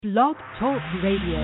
Blog Talk Radio.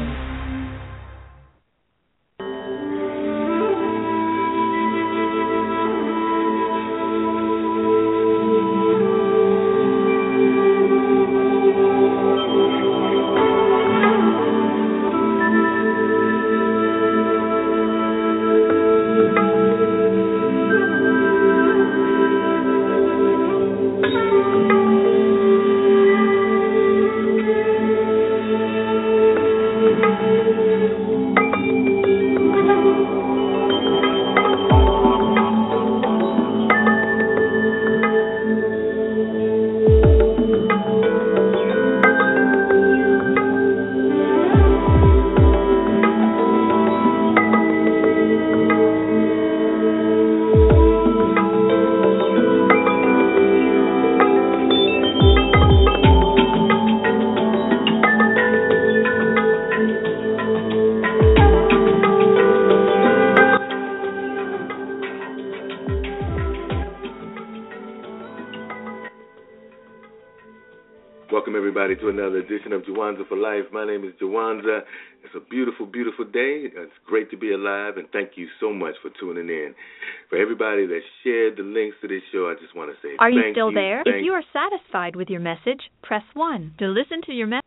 To another edition of Jawanza for Life. My name is Jawanza. It's a beautiful, beautiful day. It's great to be alive, and thank you so much for tuning in. For everybody that shared the links to this show, I just want to say Are thank you still there? If you are satisfied with your message, press 1. To listen to your message.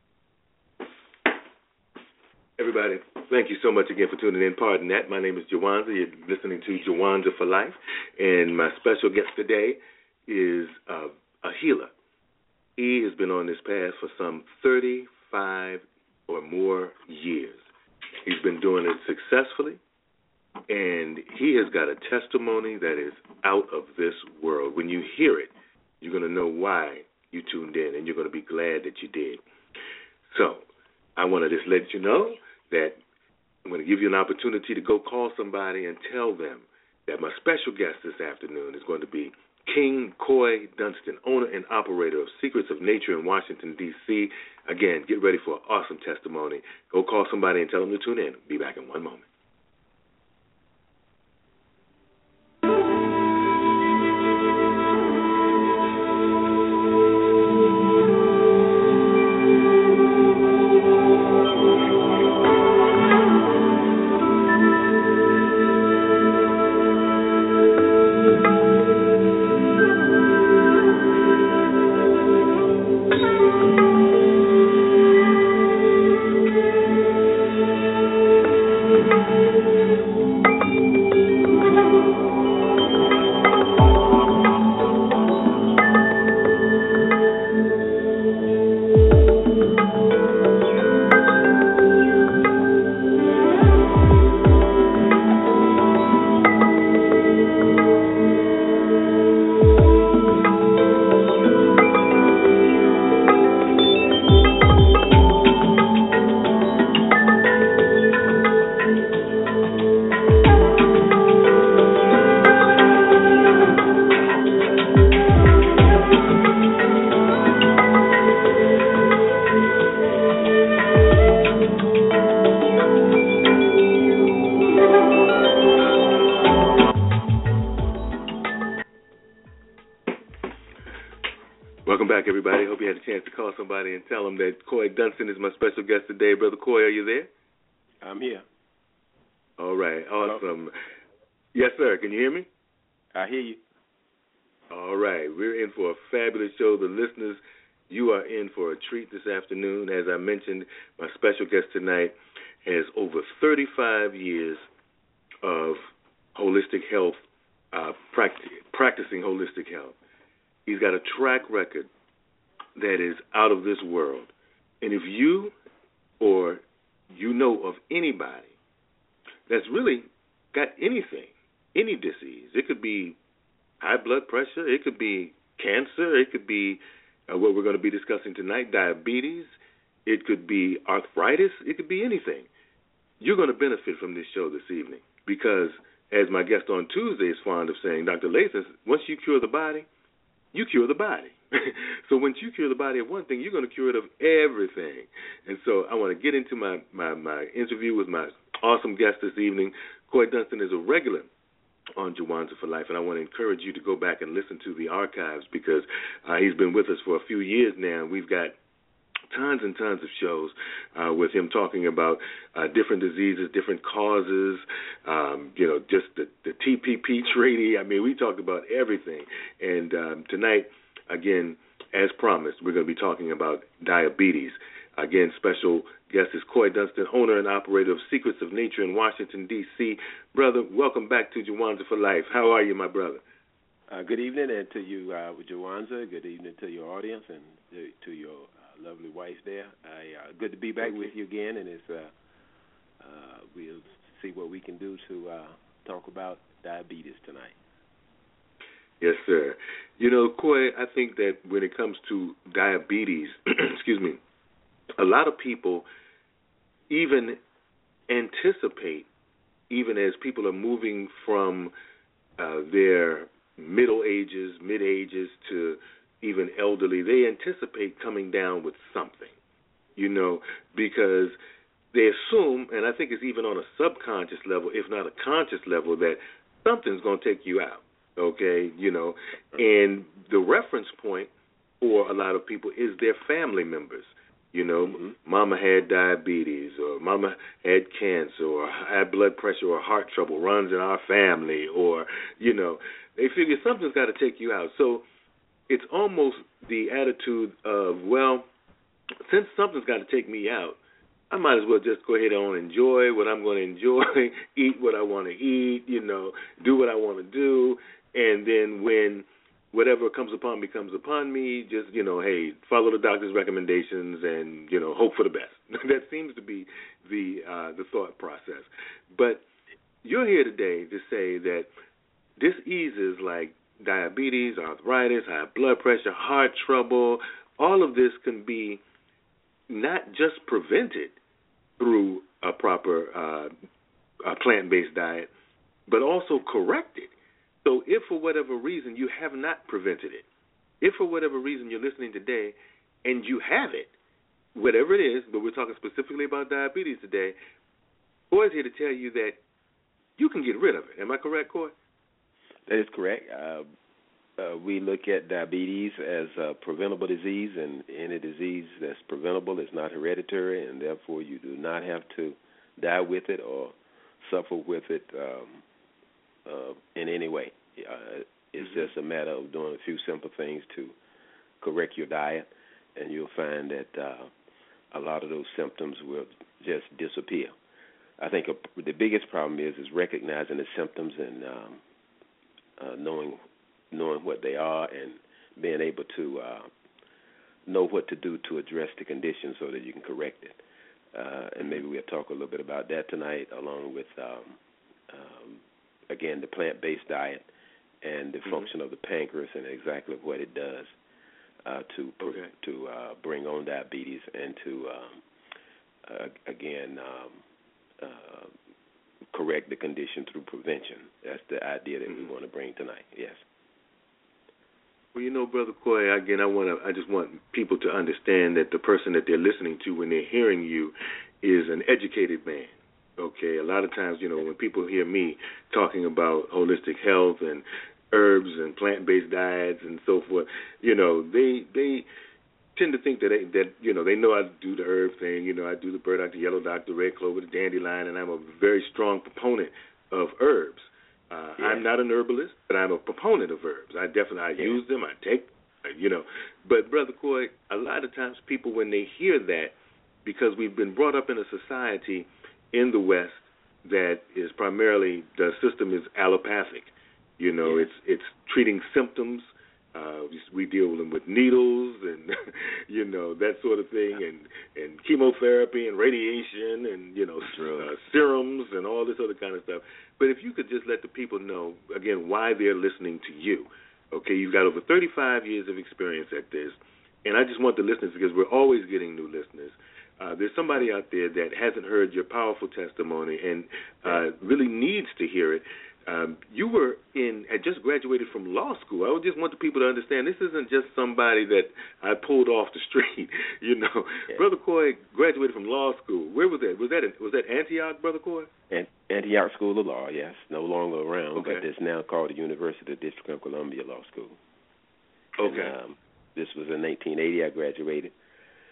Everybody, thank you so much again for tuning in. Pardon that. My name is Jawanza. You're listening to Jawanza for Life, and my special guest today is a healer. He has been on this path for some 35 or more years. He's been doing it successfully, and he has got a testimony that is out of this world. When you hear it, you're going to know why you tuned in, and you're going to be glad that you did. So I want to just let you know that I'm going to give you an opportunity to go call somebody and tell them that my special guest this afternoon is going to be King Coy Dunston, owner and operator of Secrets of Nature in Washington, D.C. Again, get ready for an awesome testimony. Go call somebody and tell them to tune in. Be back in one moment. Everybody, hope you had a chance to call somebody and tell them that Coy Dunston is my special guest today. Brother Coy, are you there? I'm here. All right, awesome. Hello? Yes, sir. Can you hear me? I hear you. All right, we're in for a fabulous show. The listeners, you are in for a treat this afternoon. As I mentioned, my special guest tonight has over 35 years of holistic health, practicing holistic health. He's got a track record that is out of this world. And if you or you know of anybody that's really got anything, any disease, it could be high blood pressure, it could be cancer, it could be what we're going to be discussing tonight, diabetes, it could be arthritis, it could be anything. You're going to benefit from this show this evening because, as my guest on Tuesday is fond of saying, Dr. Lathis, once you cure the body, you cure the body. So once you cure the body of one thing, you're going to cure it of everything. And so I want to get into my interview with my awesome guest this evening. Coy Dunston is a regular on Jawanza for Life, and I want to encourage you to go back and listen to the archives because he's been with us for a few years now. We've got tons and tons of shows with him talking about different diseases, different causes, just the TPP treaty. I mean, we talked about everything. And tonight, again, as promised, we're going to be talking about diabetes. Again, special guest is Coy Dunston, owner and operator of Secrets of Nature in Washington, D.C. Brother, welcome back to Jawanza for Life. How are you, my brother? Good evening, and to you, Jawanza. Good evening to your audience and to your lovely wife there. Good to be back with you again, and we'll see what we can do to talk about diabetes tonight. Yes, sir. Coy, I think that when it comes to diabetes, excuse me, a lot of people even anticipate, even as people are moving from their middle ages, mid-ages to even elderly, they anticipate coming down with something, because they assume, and I think it's even on a subconscious level, if not a conscious level, that something's going to take you out, okay, and the reference point for a lot of people is their family members. Mama had diabetes, or mama had cancer, or high blood pressure, or heart trouble runs in our family, or, they figure something's got to take you out. So it's almost the attitude of, well, since something's got to take me out, I might as well just go ahead and enjoy what I'm going to enjoy, eat what I want to eat, do what I want to do, and then when whatever comes upon me, just, hey, follow the doctor's recommendations and, hope for the best. That seems to be the thought process. But you're here today to say that diseases like diabetes, arthritis, high blood pressure, heart trouble, all of this can be not just prevented through a proper plant-based diet, but also corrected. So if for whatever reason you have not prevented it, if for whatever reason you're listening today and you have it, whatever it is, but we're talking specifically about diabetes today, Coy's here to tell you that you can get rid of it. Am I correct, Coy? That is correct. We look at diabetes as a preventable disease, and any disease that's preventable is not hereditary, and therefore you do not have to die with it or suffer with it in any way. It's just a matter of doing a few simple things to correct your diet, and you'll find that a lot of those symptoms will just disappear. I think the biggest problem is recognizing the symptoms and knowing what they are and being able to know what to do to address the condition so that you can correct it. And maybe we'll talk a little bit about that tonight, along with again, the plant-based diet and the function of the pancreas and exactly what it does to bring on diabetes and to, correct the condition through prevention. That's the idea that we want to bring tonight, yes. Well, Brother Coy, again, I just want people to understand that the person that they're listening to when they're hearing you is an educated man. Okay, a lot of times, when people hear me talking about holistic health and herbs and plant-based diets and so forth, they tend to think that they know I do the herb thing. I do the burdock, the yellow dock, the red clover, the dandelion, and I'm a very strong proponent of herbs. I'm not an herbalist, but I'm a proponent of herbs. I use them. I take, But, Brother Coy, a lot of times people, when they hear that, because we've been brought up in a society in the West that is primarily, the system is allopathic. It's treating symptoms. We deal with needles and, that sort of thing, and chemotherapy and radiation and, serums and all this other kind of stuff. But if you could just let the people know, again, why they're listening to you. Okay, you've got over 35 years of experience at this, and I just want the listeners, because we're always getting new listeners, there's somebody out there that hasn't heard your powerful testimony and really needs to hear it. You had just graduated from law school. I would just want the people to understand this isn't just somebody that I pulled off the street. Brother Coy graduated from law school. Where was that? Was that Antioch, Brother Coy? Antioch School of Law, yes, no longer around, but it's now called the University of District of Columbia Law School. Okay. And, this was in 1980. I graduated.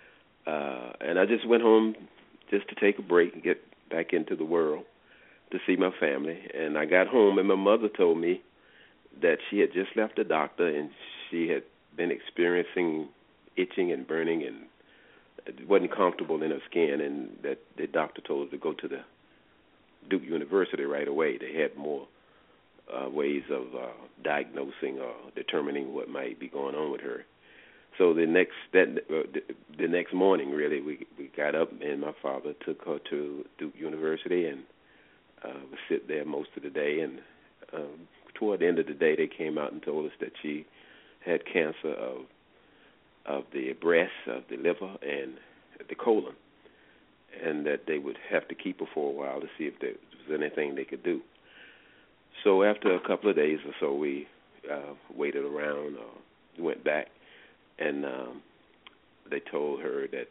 And I just went home just to take a break and get back into the world to see my family. And I got home, and my mother told me that she had just left the doctor, and she had been experiencing itching and burning, and it wasn't comfortable in her skin, and that the doctor told her to go to the Duke University right away. They had more ways of diagnosing or determining what might be going on with her. So the next morning, really, we got up, and my father took her to Duke University, and we sit there most of the day. And toward the end of the day, they came out and told us that she had cancer of the breast, of the liver, and the colon, and that they would have to keep her for a while to see if there was anything they could do. So after a couple of days or so, we waited around, went back, and they told her that,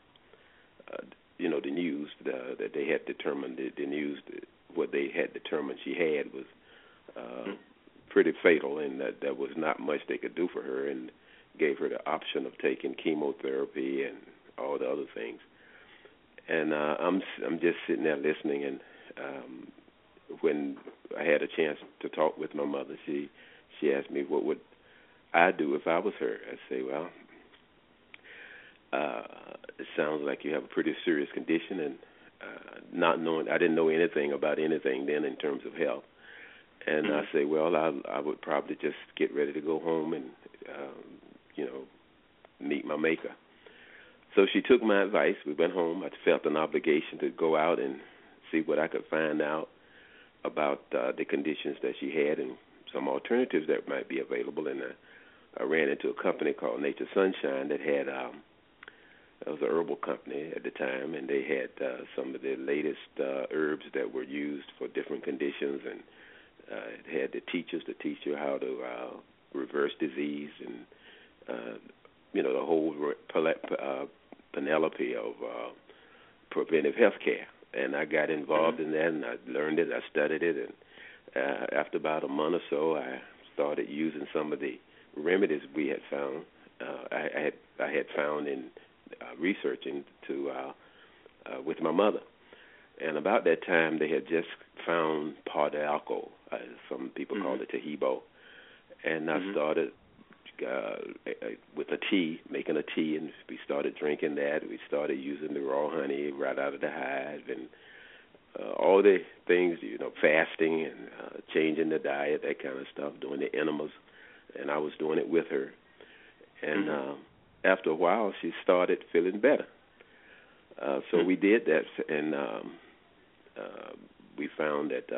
the news that they had determined, the news, what they had determined she had was pretty fatal, and that there was not much they could do for her, and gave her the option of taking chemotherapy and all the other things. And I'm just sitting there listening, and when I had a chance to talk with my mother, she asked me what would I do if I was her. I say, well, it sounds like you have a pretty serious condition, and I didn't know anything about anything then in terms of health. And I say, well, I would probably just get ready to go home and, meet my maker. So she took my advice. We went home. I felt an obligation to go out and see what I could find out about the conditions that she had and some alternatives that might be available. And I ran into a company called Nature Sunshine that had, it was an herbal company at the time, and they had some of the latest herbs that were used for different conditions, and it had the teachers to teach you how to reverse disease and, the whole panoply of preventive health care. And I got involved in that, and I learned it, I studied it, and after about a month or so, I started using some of the remedies we had found, I had found in researching with my mother. And about that time, they had just found Pardalco, some people call it Tahibo, and I started with a tea, making a tea, and we started drinking that. We started using the raw honey right out of the hive, and all the things, fasting and changing the diet, that kind of stuff, doing the enemas, and I was doing it with her. And after a while, she started feeling better. So we did that, and we found that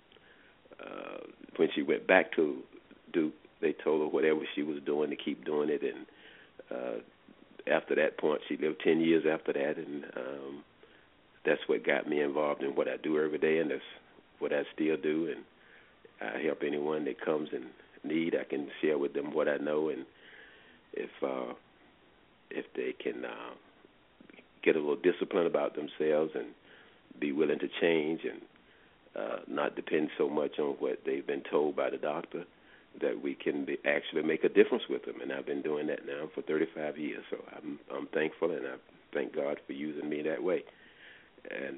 when she went back to Duke, they told her whatever she was doing to keep doing it, and after that point, she lived 10 years after that, and that's what got me involved in what I do every day, and that's what I still do, and I help anyone that comes in need. I can share with them what I know, and if they can get a little discipline about themselves and be willing to change and not depend so much on what they've been told by the doctor, that we can actually make a difference with them. And I've been doing that now for 35 years. So I'm thankful, and I thank God for using me that way. And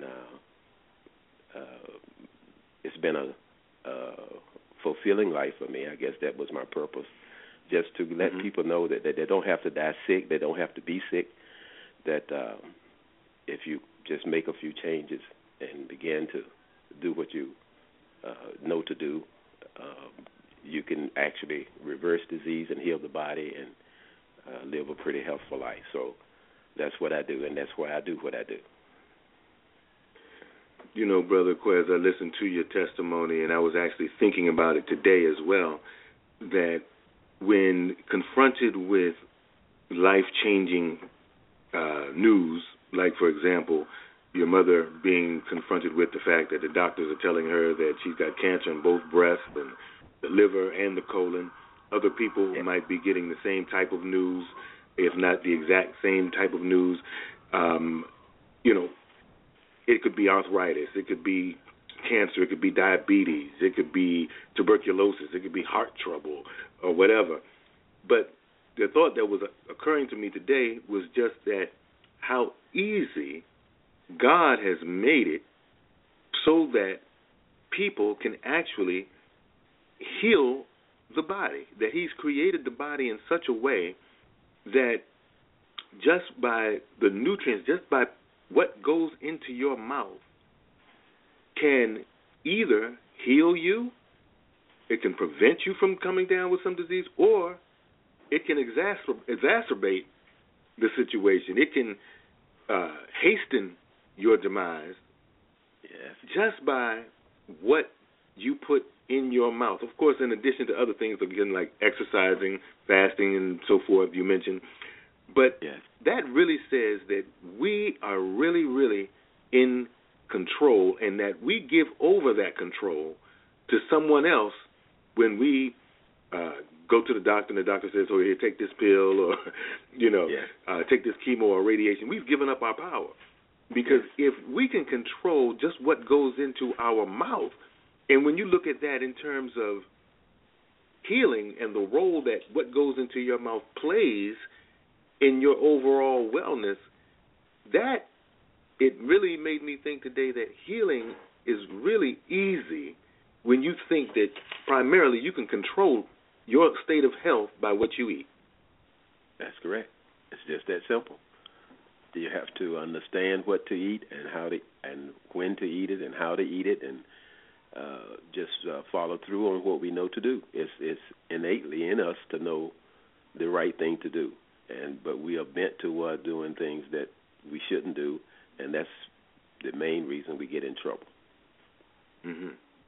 it's been a fulfilling life for me. I guess that was my purpose, just to let people know that they don't have to die sick, they don't have to be sick, that if you just make a few changes and begin to do what you know to do, you can actually reverse disease and heal the body and live a pretty healthful life. So that's what I do, and that's why I do what I do. Brother Quez, I listened to your testimony, and I was actually thinking about it today as well, that when confronted with life-changing news, like, for example, your mother being confronted with the fact that the doctors are telling her that she's got cancer in both breasts and the liver and the colon. Other people might be getting the same type of news, if not the exact same type of news. It could be arthritis, it could be cancer, it could be diabetes, it could be tuberculosis, it could be heart trouble or whatever. But the thought that was occurring to me today was just that how easy God has made it so that people can actually heal the body, that He's created the body in such a way that just by the nutrients, just by what goes into your mouth, can either heal you, it can prevent you from coming down with some disease, or it can exacerbate the situation. It can hasten your demise just by what you put in your mouth. Of course, in addition to other things, again, like exercising, fasting, and so forth, you mentioned. But that really says that we are really, really in control, and that we give over that control to someone else when we go to the doctor and the doctor says, oh, here, take this pill, or, take this chemo or radiation. We've given up our power. Because if we can control just what goes into our mouth, and when you look at that in terms of healing and the role that what goes into your mouth plays in your overall wellness, that it really made me think today that healing is really easy when you think that primarily you can control your state of health by what you eat. That's correct. It's just that simple. You have to understand what to eat and how to, and when to eat it and how to eat it, and just follow through on what we know to do. It's innately in us to know the right thing to do, but we are bent toward doing things that we shouldn't do, and that's the main reason we get in trouble. Mm-hmm.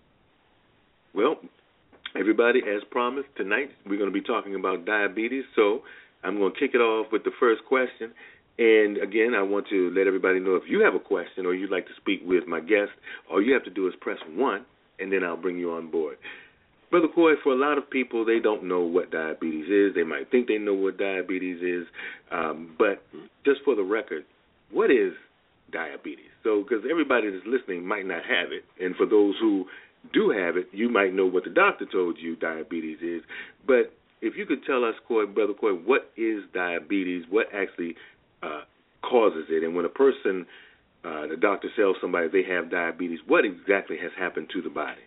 Well, everybody, as promised, tonight we're going to be talking about diabetes, so I'm going to kick it off with the first question. And, again, I want to let everybody know if you have a question or you'd like to speak with my guest, all you have to do is press 1, and then I'll bring you on board. Brother Coy, for a lot of people, they don't know what diabetes is. They might think they know what diabetes is. But just for the record, what is diabetes? So, because everybody that's listening might not have it. And for those who do have it, you might know what the doctor told you diabetes is. But if you could tell us, Brother Coy, what is diabetes? What actually causes it? And when a person, the doctor tells somebody they have diabetes, what exactly has happened to the body?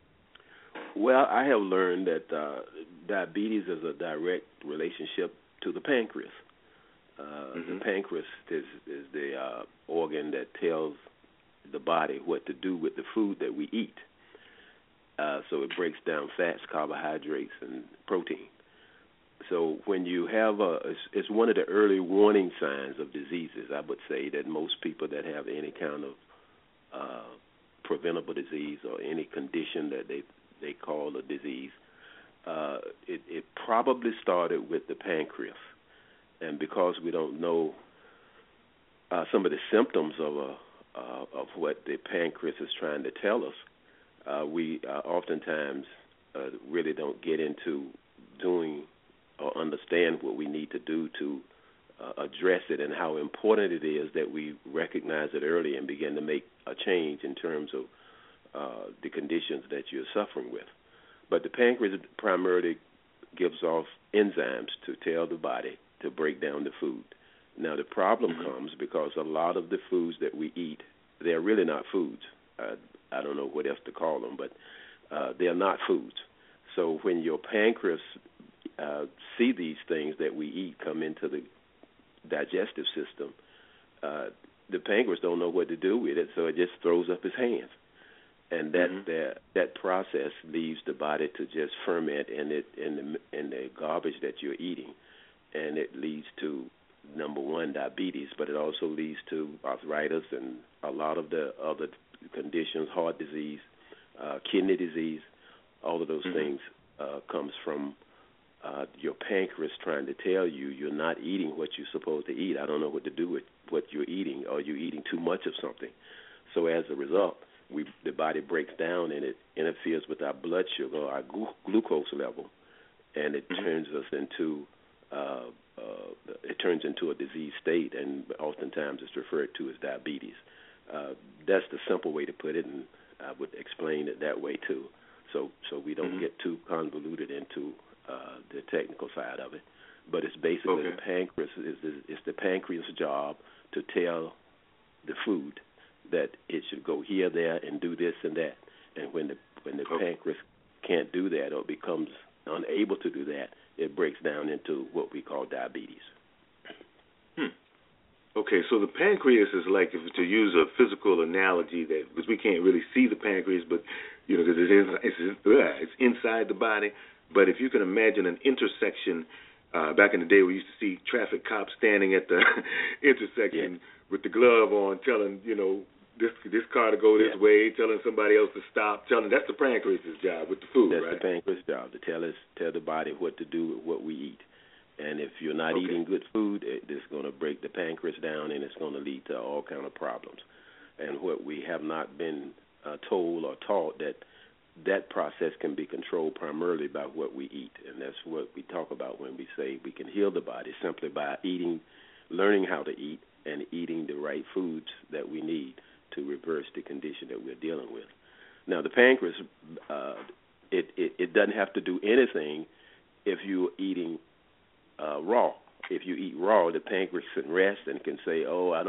Well, I have learned that diabetes is a direct relationship to the pancreas. The pancreas is the organ that tells the body what to do with the food that we eat. So it breaks down fats, carbohydrates, and protein. So when you have it's one of the early warning signs of diseases, I would say, that most people that have any kind of preventable disease or any condition that they call a disease, it probably started with the pancreas. And because we don't know some of the symptoms of what the pancreas is trying to tell us, we oftentimes really don't get into doing or understand what we need to do to address it, and how important it is that we recognize it early and begin to make a change in terms of the conditions that you're suffering with. But the pancreas primarily gives off enzymes to tell the body to break down the food. Now, the problem comes because a lot of the foods that we eat, they're really not foods. I don't know what else to call them, but they're not foods. So when your pancreas see these things that we eat come into the digestive system, the pancreas don't know what to do with it, so it just throws up its hands. And that process leaves the body to just ferment in the garbage that you're eating, and it leads to, number one, diabetes, but it also leads to arthritis and a lot of the other conditions, heart disease, kidney disease. All of those things comes from your pancreas trying to tell you you're not eating what you're supposed to eat. I don't know what to do with what you're eating, or you're eating too much of something. So as a result, the body breaks down, and it interferes with our blood sugar, our glucose level, and it turns us into a disease state, and oftentimes it's referred to as diabetes. That's the simple way to put it, and I would explain it that way too. So we don't get too convoluted into the technical side of it. But it's basically the pancreas. It's the pancreas' job to tell the food that it should go here, there, and do this and that. And when the pancreas can't do that or becomes unable to do that, it breaks down into what we call diabetes. Okay, so the pancreas is like, if to use a physical analogy, that because we can't really see the pancreas, but because it's inside the body. But if you can imagine an intersection, back in the day, we used to see traffic cops standing at the intersection with the glove on, telling this car to go this way, telling somebody else to stop, that's the pancreas's job with the food, that's right? That's the pancreas' job, to tell the body what to do with what we eat. And if you're not eating good food, it's going to break the pancreas down, and it's going to lead to all kind of problems. And what we have not been told or taught, that process can be controlled primarily by what we eat. And that's what we talk about when we say we can heal the body simply by learning how to eat and eating the right foods that we need to reverse the condition that we're dealing with. Now, the pancreas, it doesn't have to do anything if you're eating raw. If you eat raw, the pancreas can rest and can say,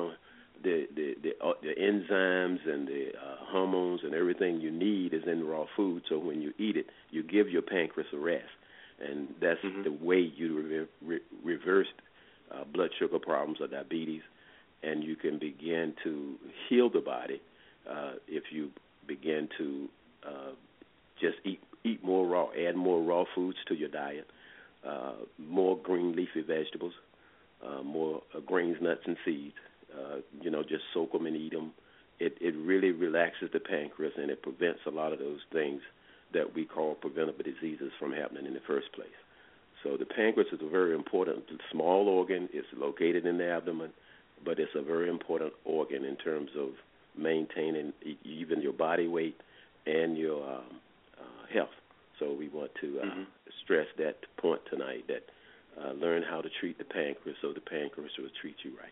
the enzymes and the hormones and everything you need is in raw food. So when you eat it, you give your pancreas a rest, and that's the way you reverse blood sugar problems or diabetes, and you can begin to heal the body if you begin to just eat more raw, add more raw foods to your diet. More green leafy vegetables, more grains, nuts, and seeds. Just soak them and eat them. It really relaxes the pancreas, and it prevents a lot of those things that we call preventable diseases from happening in the first place. So the pancreas is a very important small organ. It's located in the abdomen, but it's a very important organ in terms of maintaining even your body weight and your health. So we want to stress that point tonight, that learn how to treat the pancreas so the pancreas will treat you right.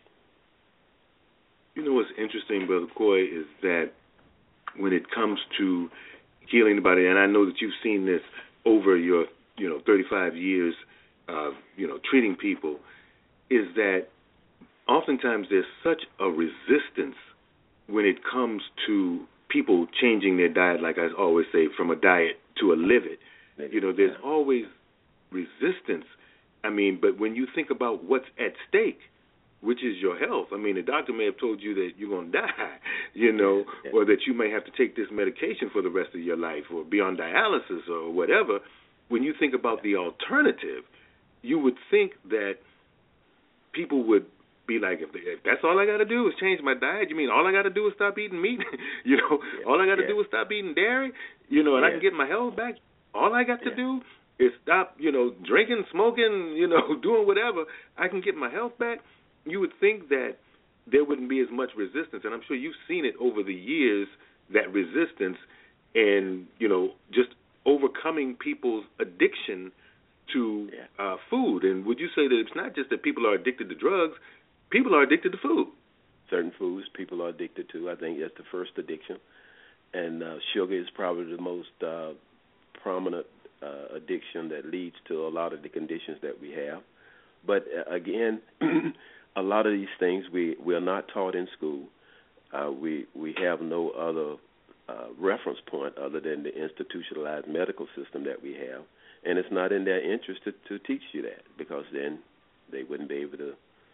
What's interesting, Brother Coy, is that when it comes to healing the body, and I know that you've seen this over your 35 years treating people, is that oftentimes there's such a resistance when it comes to people changing their diet, like I always say, from a diet to a live it. There's always resistance. But when you think about what's at stake, which is your health, the doctor may have told you that you're going to die, or that you may have to take this medication for the rest of your life or be on dialysis or whatever. When you think about the alternative, you would think that people would be like, if that's all I got to do is change my diet, you mean all I got to do is stop eating meat? All I got to do is stop eating dairy, and I can get my health back. All I got to do is stop, drinking, smoking, doing whatever. I can get my health back. You would think that there wouldn't be as much resistance, and I'm sure you've seen it over the years, that resistance and, just overcoming people's addiction to food. And would you say that it's not just that people are addicted to drugs, people are addicted to food? Certain foods people are addicted to. I think that's the first addiction. And sugar is probably the most prominent addiction that leads to a lot of the conditions that we have. But again, a lot of these things we are not taught in school. We have no other reference point other than the institutionalized medical system that we have. And it's not in their interest to teach you that, because then they wouldn't be able to,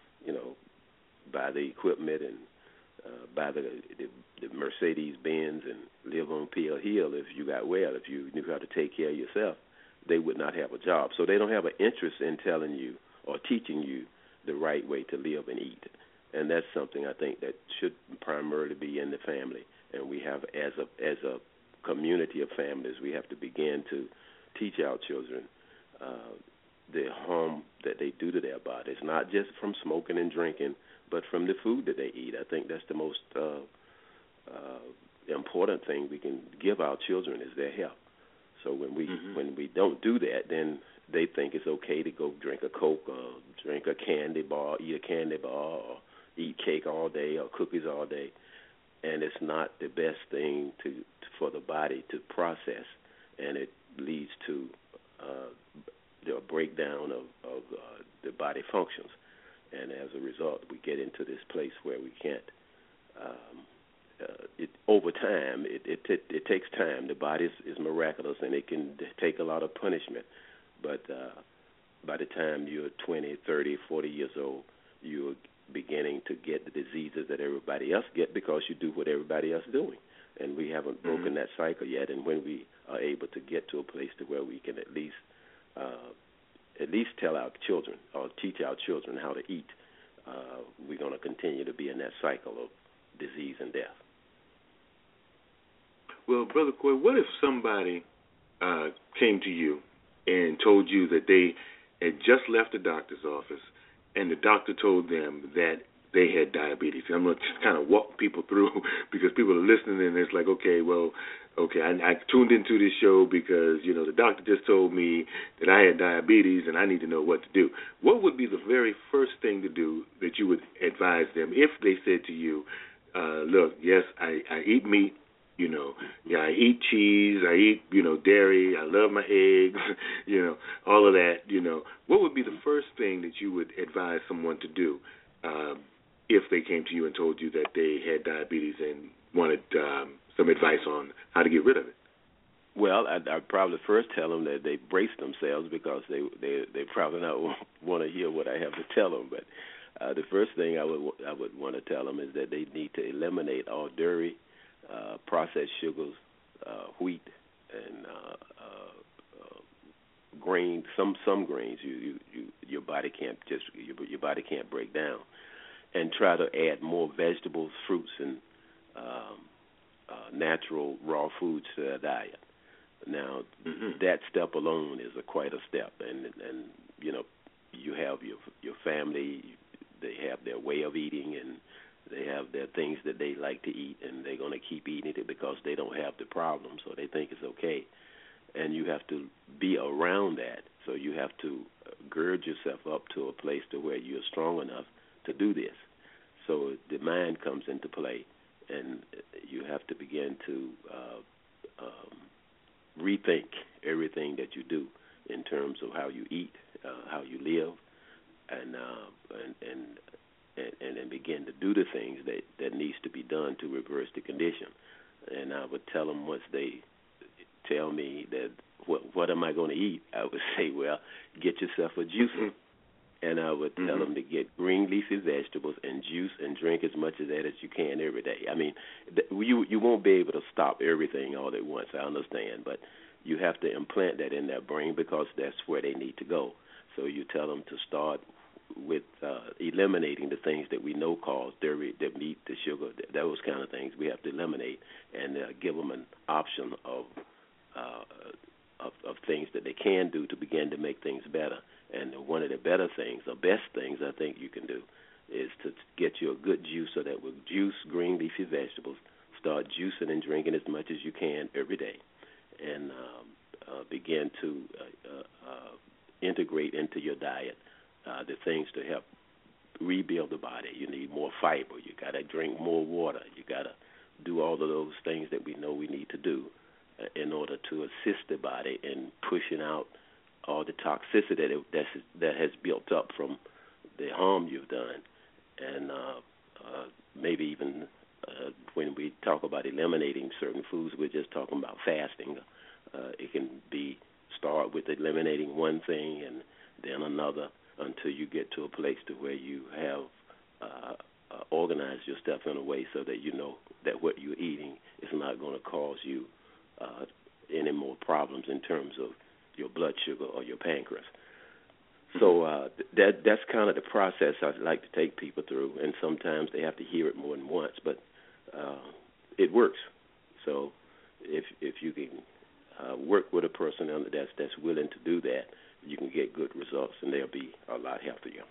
buy the equipment and buy the Mercedes-Benz and live on Pill Hill if you got well. If you knew how to take care of yourself, they would not have a job. So they don't have an interest in telling you or teaching you the right way to live and eat. And that's something I think that should primarily be in the family. And we have, as a community of families, we have to begin to teach our children the harm that they do to their bodies, not just from smoking and drinking, but from the food that they eat. I think that's the most important thing we can give our children is their health. So when we don't do that, then they think it's okay to go drink a Coke or drink a candy bar, eat a candy bar, or eat cake all day or cookies all day. And it's not the best thing for the body to process, and it leads to the breakdown of the body functions. and as a result, we get into this place where we can't. Over time, it takes time. The body is miraculous, and it can take a lot of punishment. But by the time you're 20, 30, 40 years old, you're beginning to get the diseases that everybody else get because you do what everybody else is doing. And we haven't broken that cycle yet. And when we are able to get to a place to where we can at least tell our children or teach our children how to eat, we're going to continue to be in that cycle of disease and death. Well, Brother Coy, what if somebody came to you and told you that they had just left the doctor's office and the doctor told them that they had diabetes? I'm going to just kind of walk people through because people are listening and it's like, I tuned into this show because, the doctor just told me that I had diabetes and I need to know what to do. What would be the very first thing to do that you would advise them if they said to you, look, yes, I eat meat, I eat cheese, I eat, dairy, I love my eggs, all of that, what would be the first thing that you would advise someone to do if they came to you and told you that they had diabetes and wanted some advice on how to get rid of it? Well, I'd probably first tell them that they brace themselves because they probably not want to hear what I have to tell them. But the first thing I would want to tell them is that they need to eliminate all dairy, processed sugars, wheat, and grain. Some grains your body can't break down, and try to add more vegetables, fruits, and natural raw foods to their diet. Now, that step alone is quite a step, and you have your family. They have their way of eating, and they have their things that they like to eat, and they're going to keep eating it because they don't have the problem, so they think it's okay. And you have to be around that, so you have to gird yourself up to a place to where you're strong enough to do this. So the mind comes into play, and you have to begin to rethink everything that you do in terms of how you eat, how you live, and then begin to do the things that needs to be done to reverse the condition. And I would tell them once they tell me that what am I going to eat, I would say, well, get yourself a juicer. And I would tell them to get green leafy vegetables and juice and drink as much of that as you can every day. I mean, you won't be able to stop everything all at once, I understand, but you have to implant that in their brain because that's where they need to go. So you tell them to start with eliminating the things that we know cause dairy, the meat, the sugar, those kind of things we have to eliminate, and give them an option of things that they can do to begin to make things better. And one of the better things, the best things I think you can do, is to get you a good juicer that will juice green leafy vegetables. Start juicing and drinking as much as you can every day, and begin to integrate into your diet the things to help rebuild the body. You need more fiber. You got to drink more water. You got to do all of those things that we know we need to do in order to assist the body in pushing out all the toxicity that has built up from the harm you've done. And maybe even when we talk about eliminating certain foods, we're just talking about fasting. It can be start with eliminating one thing and then another until you get to a place to where you have organized yourself in a way so that you know that what you're eating is not going to cause you any more problems in terms of your blood sugar or your pancreas. So that's kind of the process I'd like to take people through, and sometimes they have to hear it more than once, but it works. So if you can work with a person that's willing to do that, you can get good results, and they'll be a lot healthier.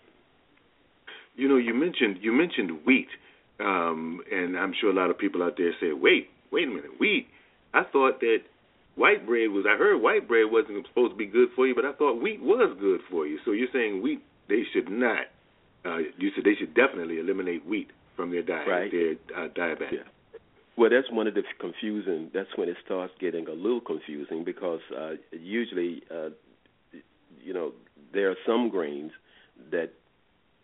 You mentioned wheat, and I'm sure a lot of people out there say, wait a minute, wheat. I thought that I heard white bread wasn't supposed to be good for you, but I thought wheat was good for you. So you're saying wheat, they should not. You said they should definitely eliminate wheat from their diet, right. If they're diabetic. Yeah. Well, that's one of the confusing. That's when it starts getting a little confusing because usually, there are some grains that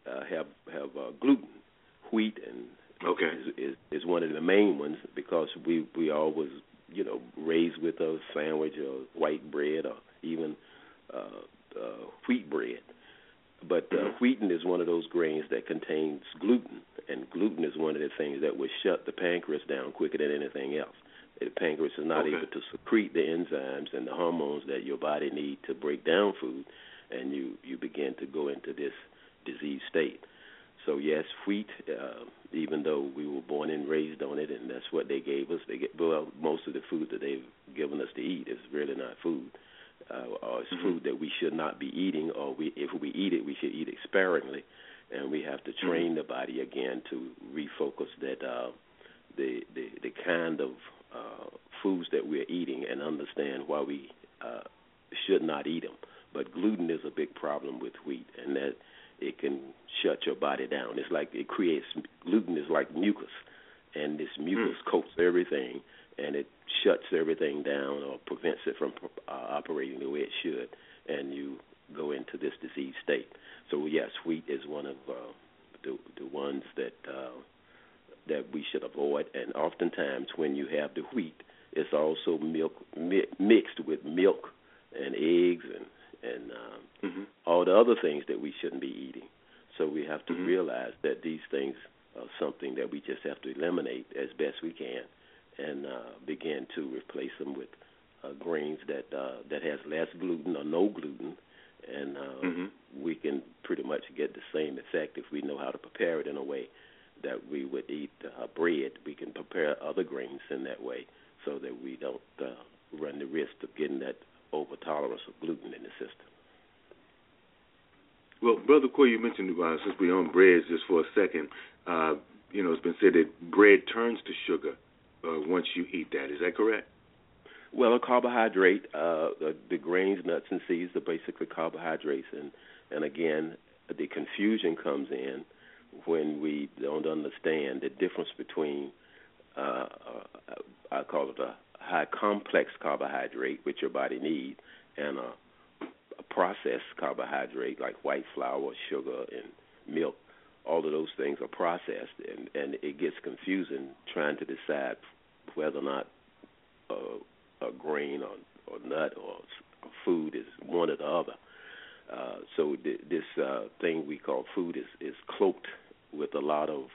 have gluten. Wheat and is one of the main ones because we always raised with a sandwich or white bread or even wheat bread. But wheaten is one of those grains that contains gluten, and gluten is one of the things that will shut the pancreas down quicker than anything else. The pancreas is not able to secrete the enzymes and the hormones that your body needs to break down food, and you begin to go into this disease state. So yes, wheat, even though we were born and raised on it, and that's what they gave us. Most of the food that they've given us to eat is really not food. Or it's food that we should not be eating, or if we eat it, we should eat it sparingly, and we have to train the body again to refocus that the kind of foods that we're eating and understand why we should not eat them. But gluten is a big problem with wheat, and that it can shut your body down. It's like gluten is like mucus, and this mucus coats everything, and it shuts everything down or prevents it from operating the way it should, and you go into this disease state. So yes, wheat is one of the ones that we should avoid. And oftentimes when you have the wheat, it's also mixed with milk and eggs and all the other things that we shouldn't be eating. So we have to realize that these things are something that we just have to eliminate as best we can, and begin to replace them with grains that has less gluten or no gluten, and we can pretty much get the same effect if we know how to prepare it in a way that we would eat bread. We can prepare other grains in that way so that we don't run the risk of getting that over-tolerance of gluten in the system. Well, Brother Coy, you mentioned, since we're on breads just for a second, it's been said that bread turns to sugar once you eat that. Is that correct? Well, a carbohydrate, the grains, nuts, and seeds are basically carbohydrates. And again, the confusion comes in when we don't understand the difference between, I call it a high complex carbohydrate, which your body needs, and a processed carbohydrate like white flour, sugar, and milk. All of those things are processed, and it gets confusing trying to decide whether or not a grain or nut or food is one or the other. So this thing we call food is cloaked with a lot of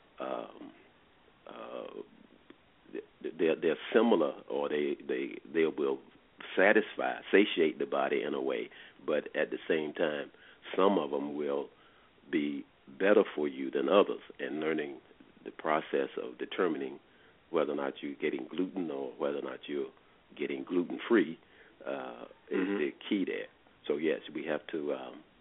they're similar, or they will satiate the body in a way, but at the same time, some of them will be better for you than others. And learning the process of determining whether or not you're getting gluten or whether or not you're getting gluten-free is the key there. So yes, we have to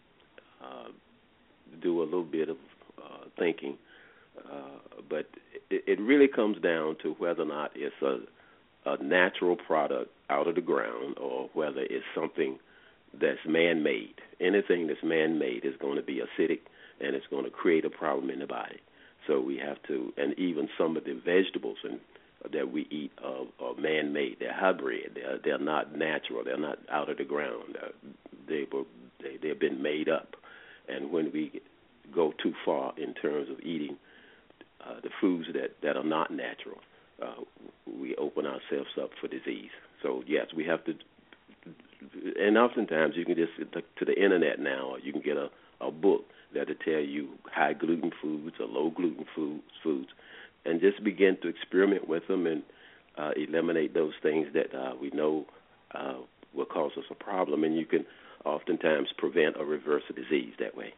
do a little bit of thinking, but it really comes down to whether or not it's a natural product out of the ground or whether it's something that's man-made. Anything that's man-made is going to be acidic, and it's going to create a problem in the body. So we have to, and even some of the vegetables that we eat are man-made. They're hybrid. They're not natural. They're not out of the ground. They've been made up. And when we go too far in terms of eating the foods that are not natural, we open ourselves up for disease. So yes, we have to. And oftentimes you can just to the internet now, or you can get a book that'll tell you high gluten foods or low gluten foods, and just begin to experiment with them and eliminate those things that we know will cause us a problem. And you can oftentimes prevent or reverse a disease that way.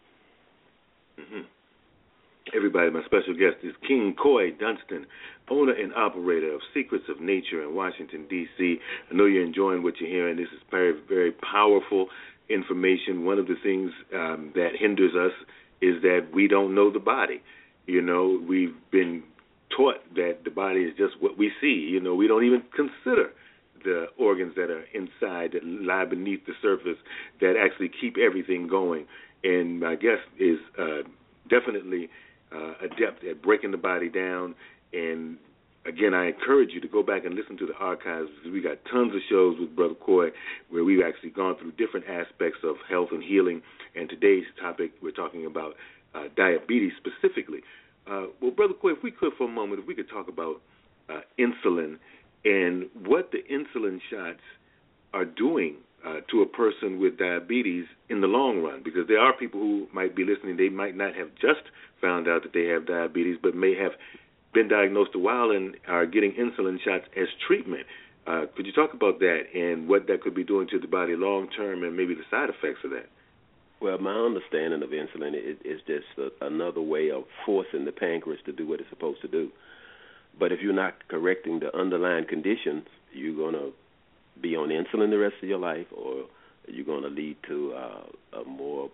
Everybody, my special guest is King Coy Dunston, owner and operator of Secrets of Nature in Washington, D.C. I know you're enjoying what you're hearing. This is very, very powerful information. One of the things that hinders us is that we don't know the body. We've been taught that the body is just what we see. We don't even consider the organs that are inside, that lie beneath the surface, that actually keep everything going. And my guest is definitely adept at breaking the body down. And again, I encourage you to go back and listen to the archives, because we got tons of shows with Brother Coy where we've actually gone through different aspects of health and healing. And today's topic, we're talking about diabetes specifically. Well, Brother Coy, if we could for a moment, if we could talk about insulin and what the insulin shots are doing to a person with diabetes in the long run, because there are people who might be listening, they might not have just found out that they have diabetes, but may have been diagnosed a while and are getting insulin shots as treatment. Could you talk about that and what that could be doing to the body long term and maybe the side effects of that? Well, my understanding of insulin is just another way of forcing the pancreas to do what it's supposed to do. But if you're not correcting the underlying conditions, you're going to be on insulin the rest of your life, or you're going to lead to a more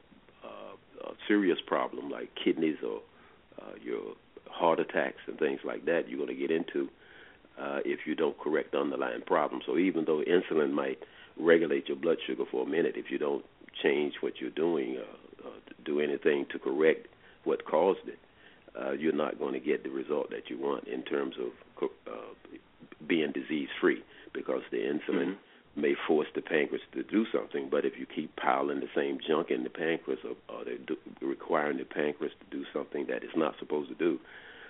serious problem like kidneys or your heart attacks and things like that you're going to get into if you don't correct the underlying problem. So even though insulin might regulate your blood sugar for a minute, if you don't change what you're doing, do anything to correct what caused it, you're not going to get the result that you want in terms of being disease-free, because the insulin may force the pancreas to do something, but if you keep piling the same junk in the pancreas or requiring the pancreas to do something that it's not supposed to do,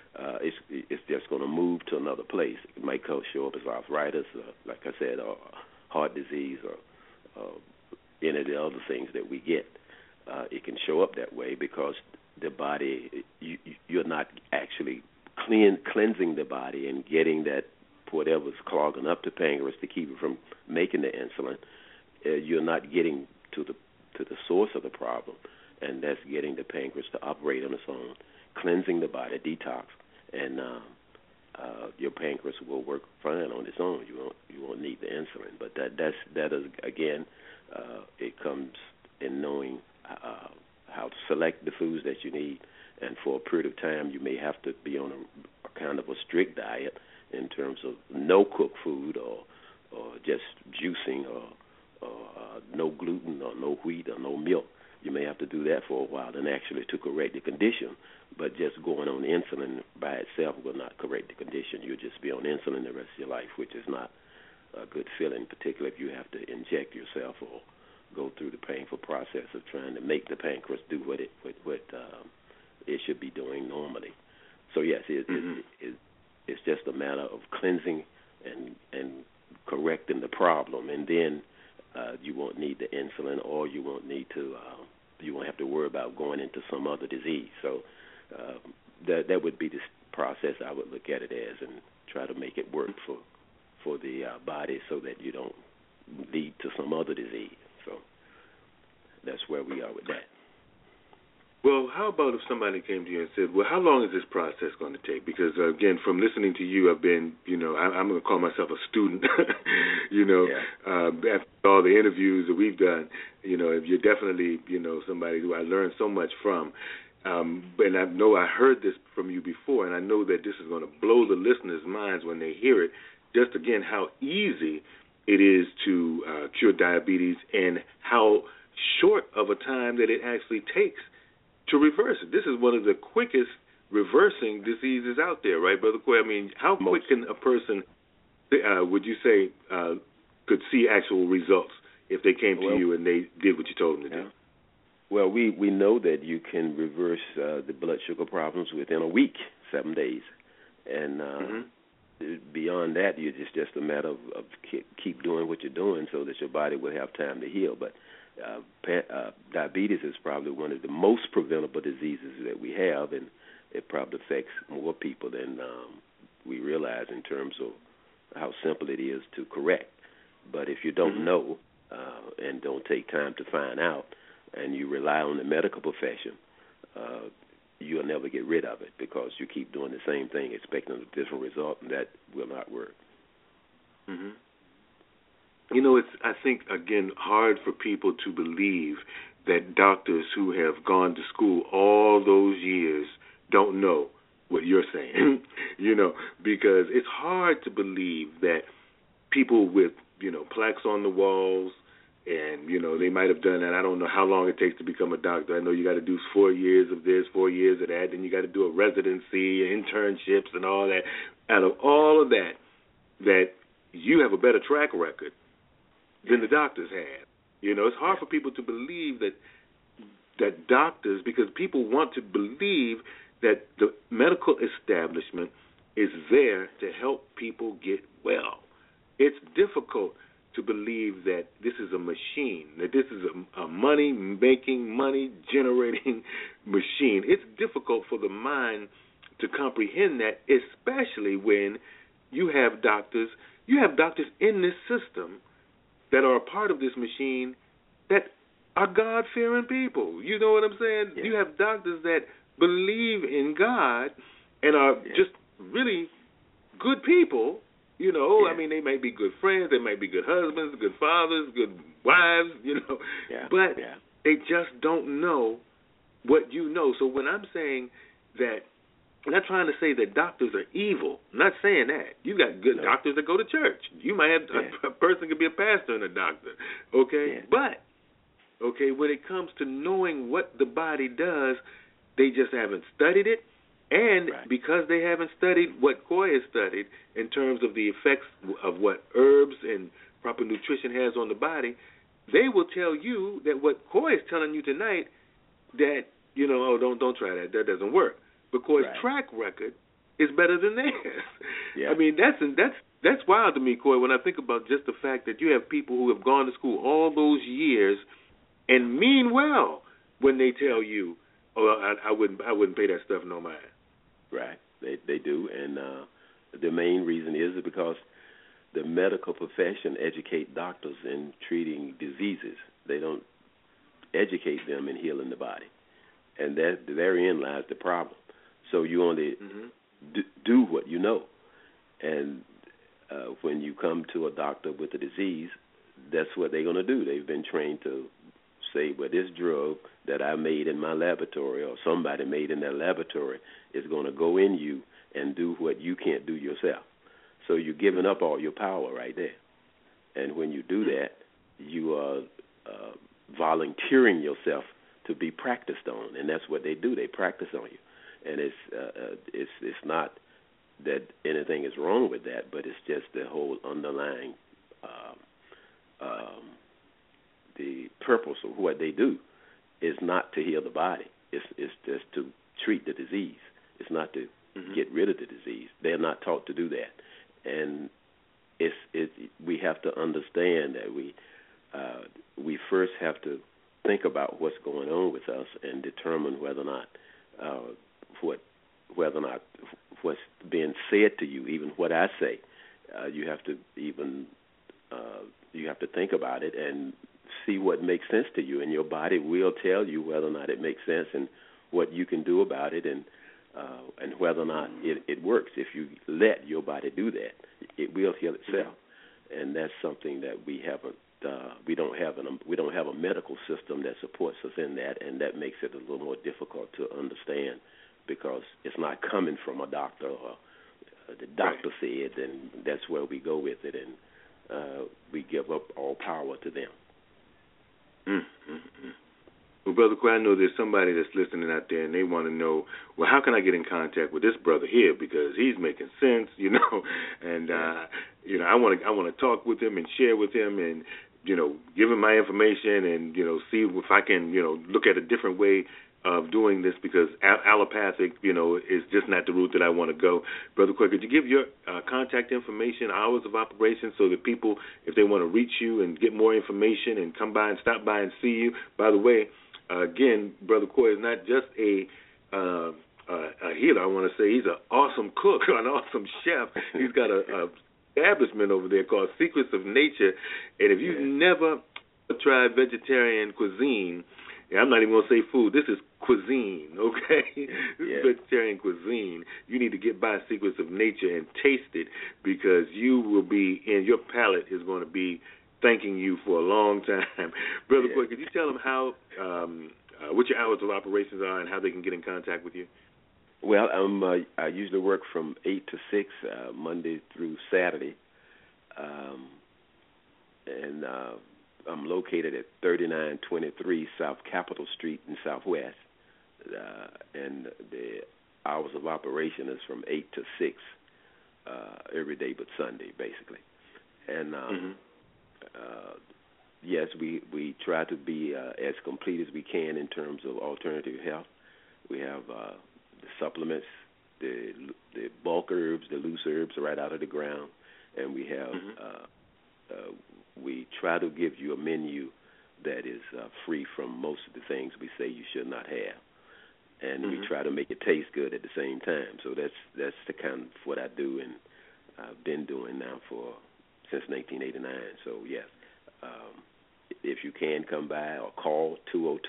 it's just going to move to another place. It might show up as arthritis, like I said, or heart disease, or any of the other things that we get. It can show up that way because the body, you're not actually cleansing the body and getting that whatever's clogging up the pancreas to keep it from making the insulin. You're not getting to the source of the problem, and that's getting the pancreas to operate on its own, cleansing the body, detox, and your pancreas will work fine on its own. You won't need the insulin. But that is again, it comes in knowing how to select the foods that you need, and for a period of time you may have to be on a kind of a strict diet in terms of no cooked food or just juicing or no gluten or no wheat or no milk. You may have to do that for a while and actually to correct the condition, but just going on insulin by itself will not correct the condition. You'll just be on insulin the rest of your life, which is not a good feeling, particularly if you have to inject yourself or go through the painful process of trying to make the pancreas do what it should be doing normally. So yes, it's just a matter of cleansing and correcting the problem, and then you won't need the insulin, or you won't have to worry about going into some other disease. So that would be the process I would look at it as, and try to make it work for the body so that you don't lead to some other disease. So that's where we are with that. Well, how about if somebody came to you and said, well, how long is this process going to take? Because, again, from listening to you, I've been, I'm going to call myself a student, after all the interviews that we've done, you're definitely, somebody who I learned so much from. And I know I heard this from you before, and I know that this is going to blow the listeners' minds when they hear it, just, again, how easy it is to cure diabetes and how short of a time that it actually takes to reverse it. This is one of the quickest reversing diseases out there, right, Brother Coy? I mean, how quick can a person, would you say, could see actual results if they came to you and they did what you told them to do? Well, we know that you can reverse the blood sugar problems within a week, 7 days. And beyond that, it's just a matter of keep doing what you're doing so that your body will have time to heal. But diabetes is probably one of the most preventable diseases that we have, and it probably affects more people than we realize in terms of how simple it is to correct. But if you don't know and don't take time to find out, and you rely on the medical profession, you'll never get rid of it because you keep doing the same thing expecting a different result, and that will not work. Mm-hmm. It's, I think, again, hard for people to believe that doctors who have gone to school all those years don't know what you're saying, because it's hard to believe that people with, plaques on the walls and, they might have done that. I don't know how long it takes to become a doctor. I know you got to do 4 years of this, 4 years of that, then you got to do a residency, internships and all that. Out of all of that you have a better track record than the doctors have. It's hard for people to believe that that doctors, because people want to believe that the medical establishment is there to help people get well. It's difficult to believe that this is a machine, that this is a money-making, money-generating machine. It's difficult for the mind to comprehend that, especially when you have doctors in this system that are a part of this machine that are God-fearing people. You know what I'm saying? Yeah. You have doctors that believe in God and are just really good people. You know, I mean, they may be good friends, they may be good husbands, good fathers, good wives, you know, but they just don't know what you know. So when I'm saying that, I'm not trying to say that doctors are evil. I'm not saying that. You got good doctors that go to church. You might have a person could be a pastor and a doctor, okay? But, when it comes to knowing what the body does, they just haven't studied it. And because they haven't studied what Coy has studied in terms of the effects of what herbs and proper nutrition has on the body, they will tell you that what Coy is telling you tonight, that, you know, don't try that. That doesn't work. But Coy's track record is better than theirs. I mean, that's wild to me, Coy, when I think about just the fact that you have people who have gone to school all those years and mean well when they tell you, oh, I wouldn't pay that stuff no mind. Right, they do, and the main reason is because the medical profession educate doctors in treating diseases. They don't educate them in healing the body, and that therein lies the problem. So you only do what you know, and when you come to a doctor with a disease, that's what they're going to do. They've been trained to say, well, this drug that I made in my laboratory or somebody made in their laboratory is going to go in you and do what you can't do yourself. So you're giving up all your power right there. And when you do that, you are volunteering yourself to be practiced on, and that's what they do. They practice on you. And it's not that anything is wrong with that, but it's just the whole underlying the purpose of what they do is not to heal the body. It's just to treat the disease. It's not to get rid of the disease. They're not taught to do that, and we have to understand that we first have to think about what's going on with us and determine whether or not what's being said to you, even what I say, you have to think about it and see what makes sense to you, and your body will tell you whether or not it makes sense and what you can do about it, and whether or not it works. If you let your body do that, it will heal itself, and that's something that we haven't. We don't have a medical system that supports us in that, and that makes it a little more difficult to understand because it's not coming from a doctor or the doctor said, and that's where we go with it, and we give up all power to them. Well, Brother Coy, I know there's somebody that's listening out there, and they want to know, well, how can I get in contact with this brother here because he's making sense, you know, and you know, I want to talk with him and share with him, and you know, give him my information, and you know, see if I can, you know, look at a different way of doing this because allopathic, you know, is just not the route that I want to go. Brother Coy, could you give your contact information, hours of operation, so that people, if they want to reach you and get more information and come by and stop by and see you? By the way, again, Brother Coy is not just a healer. I want to say he's an awesome cook, an awesome chef. He's got a establishment over there called Secrets of Nature, and if you've never tried vegetarian cuisine, I'm not even going to say food. This is cuisine, okay? This is vegetarian cuisine. You need to get by Secrets of Nature and taste it because you will be, and your palate is going to be thanking you for a long time. Brother Coy, could you tell them how, what your hours of operations are and how they can get in contact with you? Well, I usually work from 8 to 6, Monday through Saturday, and I'm located at 3923 South Capitol Street in Southwest, and the hours of operation is from 8 to 6 every day but Sunday, basically. And yes, we try to be as complete as we can in terms of alternative health. We have the supplements, the bulk herbs, the loose herbs right out of the ground, and we have we try to give you a menu that is free from most of the things we say you should not have, and we try to make it taste good at the same time. So that's the kind of what I do, and I've been doing now since 1989. So yes, if you can come by or call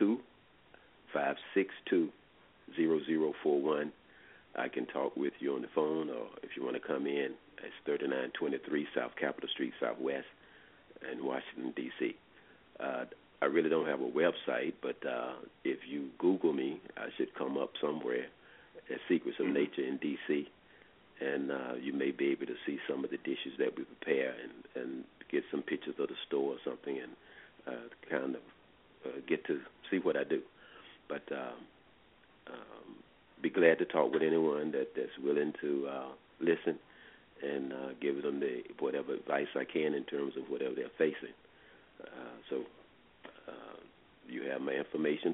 202-562-0041. I can talk with you on the phone, or if you want to come in, it's 3923 South Capitol Street Southwest in Washington, D.C. I really don't have a website, but if you Google me, I should come up somewhere at Secrets of Nature in D.C., and you may be able to see some of the dishes that we prepare and get some pictures of the store or something, and kind of get to see what I do. But be glad to talk with anyone that's willing to listen and give them whatever advice I can in terms of whatever they're facing. So you have my information,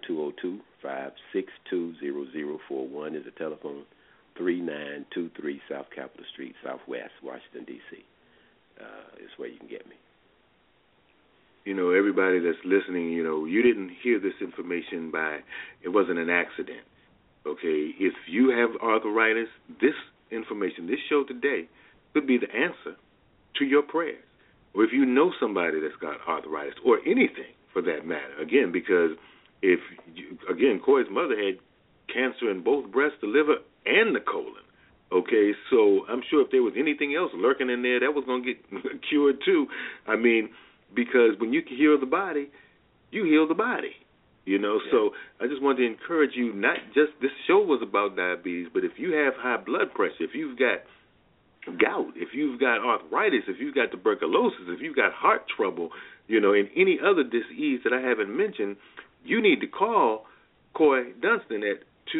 202-562-0041 is the telephone, 3923 South Capitol Street, Southwest, Washington, D.C. Is where you can get me. Everybody that's listening, you didn't hear this information it wasn't an accident. Okay, if you have arthritis, this information, this show today, could be the answer to your prayers. Or if you know somebody that's got arthritis, or anything for that matter. Again, because Corey's mother had cancer in both breast, the liver, and the colon. Okay, so I'm sure if there was anything else lurking in there, that was going to get cured too. I mean, because when you heal the body, you heal the body. So I just want to encourage you, not just, this show was about diabetes, but if you have high blood pressure, if you've got gout, if you've got arthritis, if you've got tuberculosis, if you've got heart trouble, and any other disease that I haven't mentioned, you need to call Coy Dunston at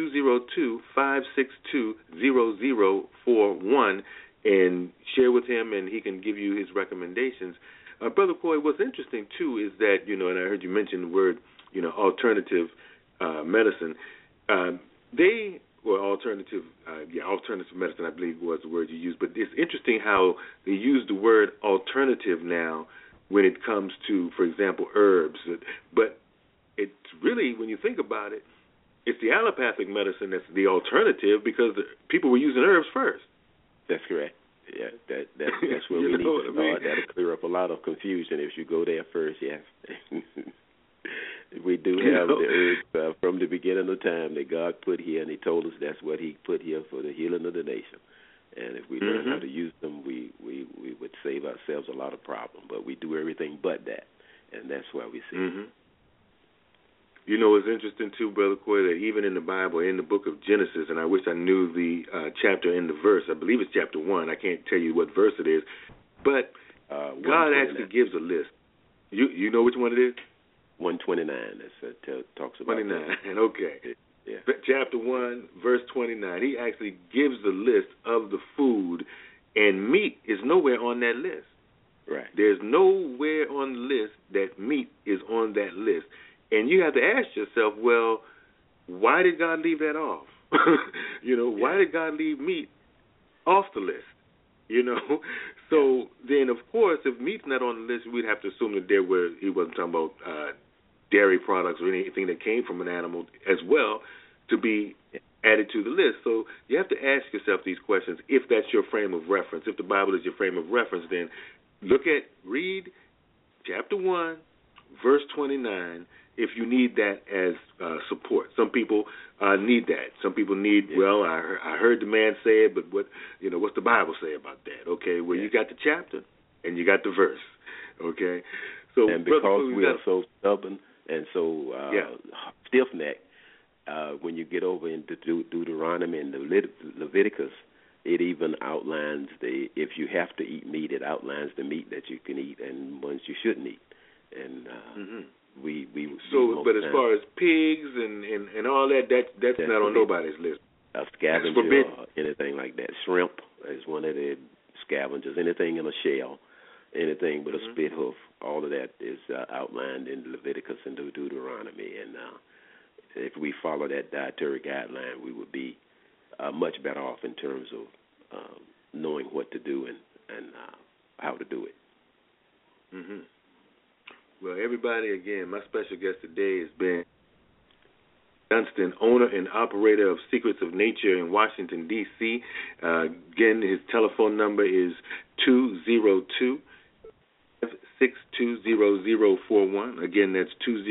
202-562-0041 and share with him, and he can give you his recommendations. Brother Coy, what's interesting, too, is that, and I heard you mention the word, alternative medicine. Alternative medicine, I believe was the word you used. But it's interesting how they use the word alternative now when it comes to, for example, herbs. But it's really, when you think about it, it's the allopathic medicine that's the alternative, because people were using herbs first. That's correct. Yeah, that's where we need to start. That'll clear up a lot of confusion if you go there first, yes. We do have the herbs from the beginning of time that God put here, and He told us that's what He put here for the healing of the nation. And if we learn how to use them, we would save ourselves a lot of problems. But we do everything but that, and that's why we see it. It's interesting, too, Brother Coy, that even in the Bible, in the book of Genesis, and I wish I knew the chapter and the verse. I believe it's chapter 1. I can't tell you what verse it is. But God actually gives a list. You know which one it is? 129. That talks about 29. Okay. Yeah. Chapter 1, verse 29. He actually gives the list of the food, and meat is nowhere on that list. Right. There's nowhere on the list that meat is on that list. And you have to ask yourself, well, why did God leave that off? Why did God leave meat off the list? So then, of course, if meat's not on the list, we'd have to assume that he wasn't talking about dairy products or anything that came from an animal as well to be added to the list. So you have to ask yourself these questions if that's your frame of reference. If the Bible is your frame of reference, then read chapter 1, verse 29, if you need that as support. Some people need that. Some people need, I heard the man say it, but what's the Bible say about that? Okay, well, you got the chapter and you got the verse. Okay? So, and because we are so stubborn and so stiff-necked, when you get over into Deuteronomy and Leviticus, it even outlines if you have to eat meat, it outlines the meat that you can eat and ones you shouldn't eat. And but as far as pigs and all that's not on nobody's list. A scavenger or anything like that. Shrimp is one of the scavengers. Anything in a shell anything but a spit hoof. All of that is outlined in Leviticus and Deuteronomy. And if we follow that dietary guideline, we would be much better off in terms of knowing what to do and how to do it. Mm-hmm. Well, everybody, again, my special guest today has been Dunston, owner and operator of Secrets of Nature in Washington, D.C. Again, his telephone number is 202-562-0041. Again, that's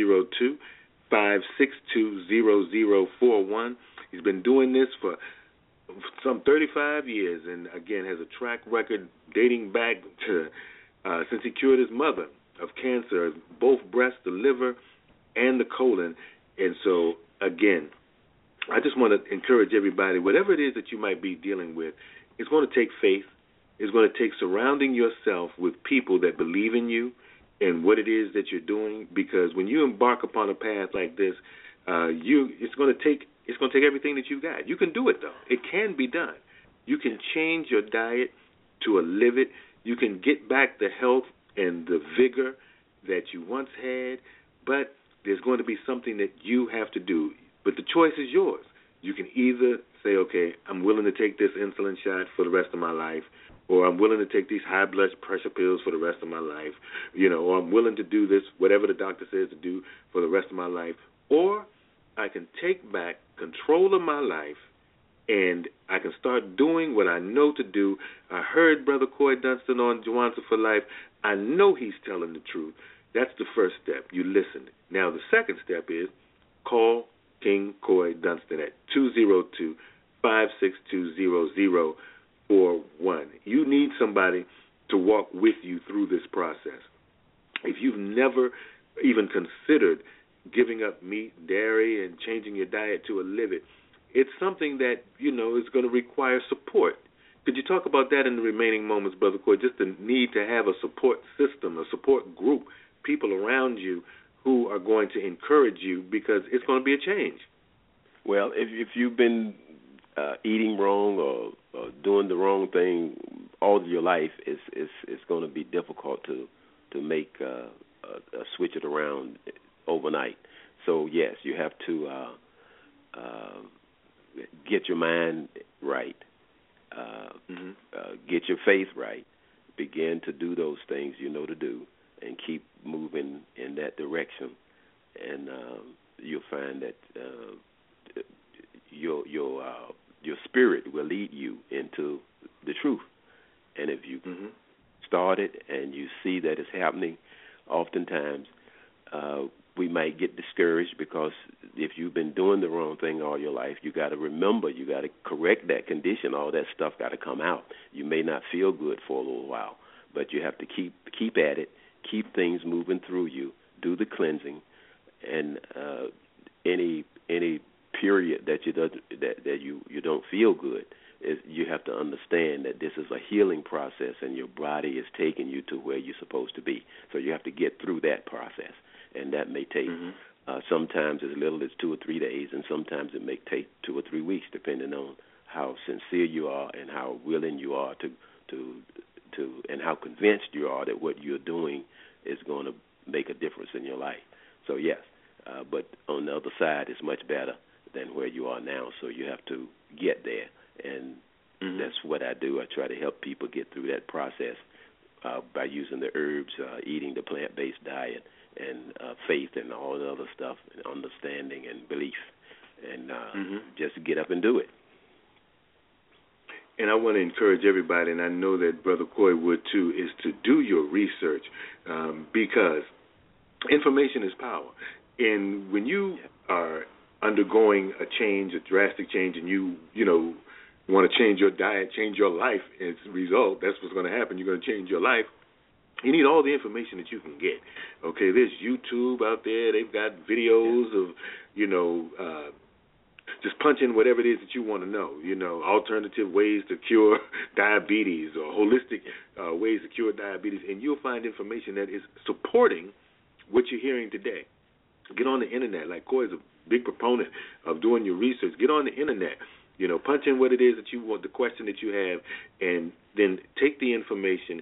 202-562-0041. He's been doing this for some 35 years and, again, has a track record dating back to since he cured his mother of cancer, both breast, the liver, and the colon. And so, again, I just want to encourage everybody, whatever it is that you might be dealing with, it's going to take faith. It's going to take surrounding yourself with people that believe in you and what it is that you're doing, because when you embark upon a path like this, it's going to take everything that you got. You can do it, though. It can be done. You can change your diet to live it. You can get back the health and the vigor that you once had, but there's going to be something that you have to do. But the choice is yours. You can either say, okay, I'm willing to take this insulin shot for the rest of my life, or I'm willing to take these high blood pressure pills for the rest of my life, or I'm willing to do this, whatever the doctor says to do for the rest of my life, or I can take back control of my life and I can start doing what I know to do. I heard Brother Coy Dunston on Juwanza for Life. I know he's telling the truth. That's the first step. You listened. Now, the second step is call King Coy Dunston at 202-562-0041. You need somebody to walk with you through this process. If you've never even considered giving up meat, dairy, and changing your diet to a live it, it's something that, is going to require support. Could you talk about that in the remaining moments, Brother Coy, just the need to have a support system, a support group, people around you who are going to encourage you, because it's going to be a change? Well, if you've been eating wrong or doing the wrong thing all of your life, it's going to be difficult to make switch it around overnight. So, yes, you have to get your mind right, get your faith right, begin to do those things you know to do, and keep moving in that direction. And you'll find that your spirit will lead you into the truth. And if you start it and you see that it's happening, oftentimes we might get discouraged, because if you've been doing the wrong thing all your life, you got to remember, you got to correct that condition. All that stuff got to come out. You may not feel good for a little while, but you have to keep at it, keep things moving through you, do the cleansing, and any period that you don't feel good, you have to understand that this is a healing process, and your body is taking you to where you're supposed to be. So you have to get through that process, and that may take sometimes as little as 2 or 3 days, and sometimes it may take 2 or 3 weeks, depending on how sincere you are and how willing you are to and how convinced you are that what you're doing is going to make a difference in your life. So yes, but on the other side, it's much better than where you are now. So you have to get there, and that's what I do. I try to help people get through that process by using the herbs, eating the plant-based diet, and faith and all the other stuff, and understanding and belief, and just get up and do it. And I want to encourage everybody, and I know that Brother Coy would too, is to do your research, because information is power. And when you are undergoing a change, a drastic change, and you want to change your diet, change your life as a result, that's what's going to happen. You're going to change your life. You need all the information that you can get. Okay, there's YouTube out there. They've got videos of, just punch in whatever it is that you want to know, alternative ways to cure diabetes or holistic ways to cure diabetes, and you'll find information that is supporting what you're hearing today. Get on the Internet. Like Coy is a big proponent of doing your research. Get on the Internet. Punch in what it is that you want, the question that you have, and then take the information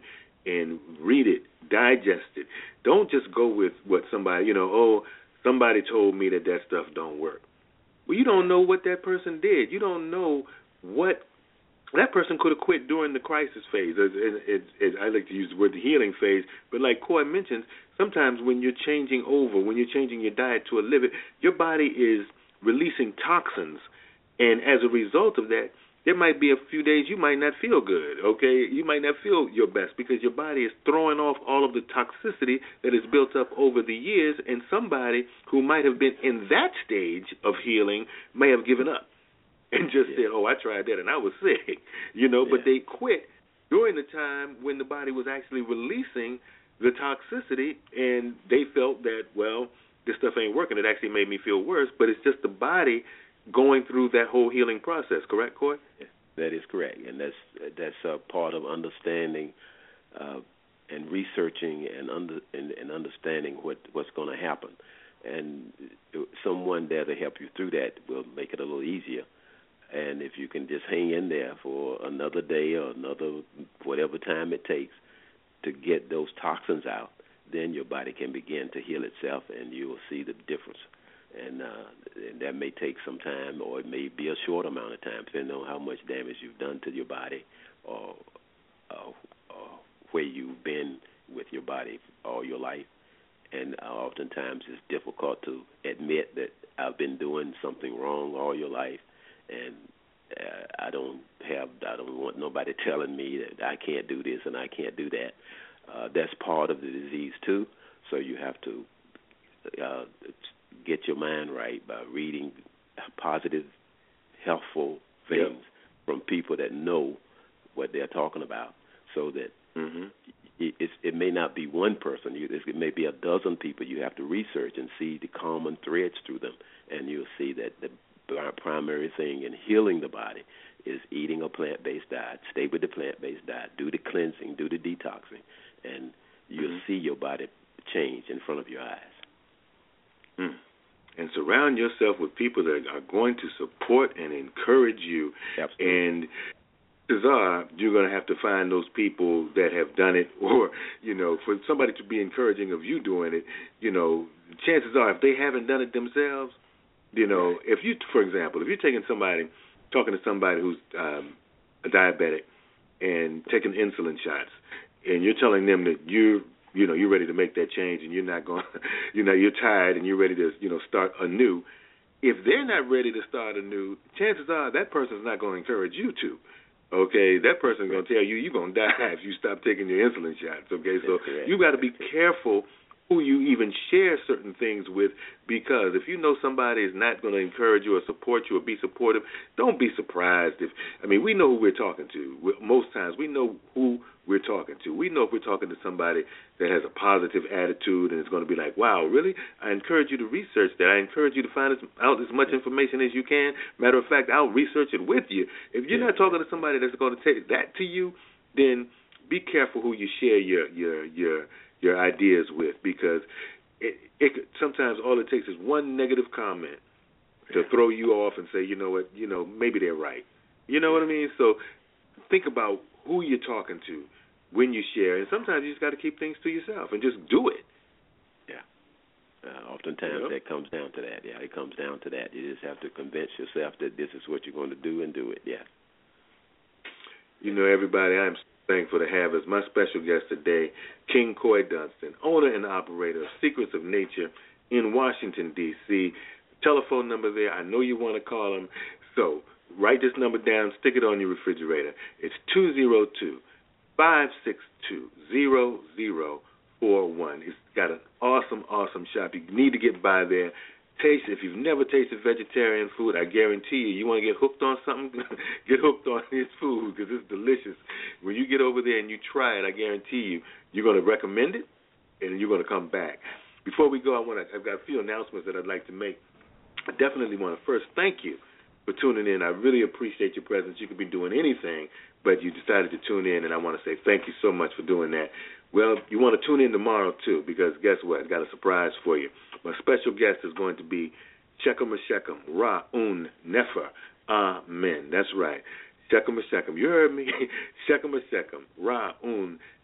and read it, digest it. Don't just go with what somebody, somebody told me that stuff don't work. Well, you don't know what that person did. You don't know what that person could have quit during the crisis phase. I like to use the word the healing phase, but like Coy mentions, sometimes when you're changing your diet to a liver, your body is releasing toxins, and as a result of that, there might be a few days you might not feel good, okay? You might not feel your best because your body is throwing off all of the toxicity that is built up over the years, and somebody who might have been in that stage of healing may have given up and just said, oh, I tried that and I was sick, but they quit during the time when the body was actually releasing the toxicity, and they felt that, well, this stuff ain't working. It actually made me feel worse, but it's just the body going through that whole healing process. Correct, Coy? Yeah, that is correct, and that's a part of understanding and researching and understanding what's going to happen. And someone there to help you through that will make it a little easier. And if you can just hang in there for another day or another whatever time it takes to get those toxins out, then your body can begin to heal itself, and you will see the difference. And that may take some time, or it may be a short amount of time, depending on how much damage you've done to your body or where you've been with your body all your life. And oftentimes it's difficult to admit that I've been doing something wrong all your life, and I don't want nobody telling me that I can't do this and I can't do that. That's part of the disease too. So you have to get your mind right by reading positive, helpful things from people that know what they're talking about, so that it may not be one person. It may be a dozen people. You have to research and see the common threads through them, and you'll see that the primary thing in healing the body is eating a plant-based diet. Stay with the plant-based diet. Do the cleansing. Do the detoxing, and you'll see your body change in front of your eyes. And surround yourself with people that are going to support and encourage you. Absolutely. And you're going to have to find those people that have done it, or, for somebody to be encouraging of you doing it, chances are if they haven't done it themselves, if you, for example, if you're talking to somebody who's a diabetic and taking insulin shots, and you're telling them that you're ready to make that change, and you're not going, you're tired and you're ready to, start anew. If they're not ready to start anew, chances are that person's not going to encourage you to. Okay, that person's going to tell you you're going to die if you stop taking your insulin shots. Okay, so you got to be careful who you even share certain things with, because if you know somebody is not going to encourage you or support you or be supportive, don't be surprised we know who we're talking to. Most times we know who we're talking to. We know if we're talking to somebody that has a positive attitude and is going to be like, wow, really? I encourage you to research that. I encourage you to find out as much information as you can. Matter of fact, I'll research it with you. If you're not talking to somebody that's going to take that to you, then be careful who you share your ideas with, because it sometimes all it takes is one negative comment to throw you off and say, you know what, maybe they're right. You know what I mean? So think about who you're talking to when you share, and sometimes you just got to keep things to yourself and just do it. Yeah. Oftentimes that comes down to that. Yeah, it comes down to that. You just have to convince yourself that this is what you're going to do and do it. Yeah. Everybody, I'm thankful to have as my special guest today, King Coy Dunston, owner and operator of Secrets of Nature in Washington, D.C. Telephone number there. I know you want to call him, so write this number down, stick it on your refrigerator. It's 202-562-0041. He's got an awesome shop. You need to get by there. Taste it. If you've never tasted vegetarian food, I guarantee you want to get hooked on something, get hooked on his food, because it's delicious. When you get over there and you try it, I guarantee you're going to recommend it, and you're going to come back. Before we go, I've got a few announcements that I'd like to make. I definitely want to first thank you for tuning in. I really appreciate your presence. You could be doing anything, but you decided to tune in, and I want to say thank you so much for doing that. Well, you want to tune in tomorrow, too, because guess what? I've got a surprise for you. My special guest is going to be Shechem Shechem, Ra'un Nefer. Amen. That's right. Shechem Shechem. You heard me. Shechem Shechem, Ra'un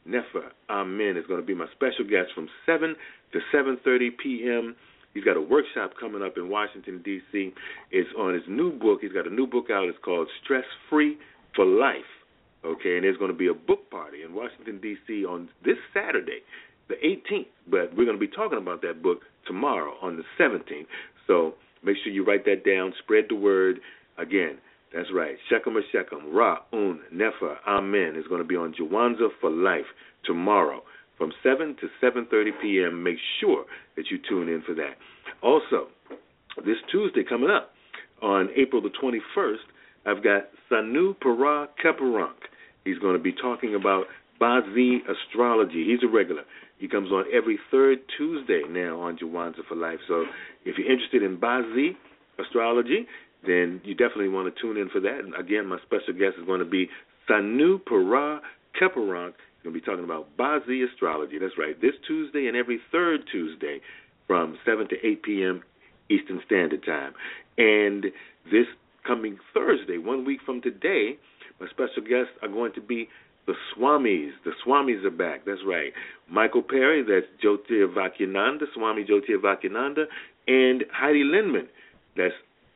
Nefer Amen is going to be my special guest from 7 to 7:30 p.m. He's got a workshop coming up in Washington, D.C. It's on his new book. He's got a new book out. It's called Stress Free for Life. Okay, and there's going to be a book party in Washington, D.C. on this Saturday, the 18th. But we're going to be talking about that book tomorrow on the 17th. So make sure you write that down. Spread the word. Again, that's right. Shechem or Shechem, Ra-Un, Nefer, Amen is going to be on Jawanza for Life tomorrow from 7 to 7:30 p.m. Make sure that you tune in for that. Also, this Tuesday coming up on April the 21st, I've got Sanu Para Keparank. He's going to be talking about Bazi astrology. He's a regular. He comes on every third Tuesday now on Jawanza for Life. So if you're interested in Bazi astrology, then you definitely want to tune in for that. And again, my special guest is going to be Sanu Para Keparank. He's going to be talking about Bazi astrology. That's right, this Tuesday and every third Tuesday from 7 to 8 p.m. Eastern Standard Time. And this coming Thursday, 1 week from today, my special guests are going to be the Swamis. The Swamis are back. That's right. Michael Perry, that's Jyotirvakyananda, Swami Jyotirvakyananda, and Heidi Lindman, that's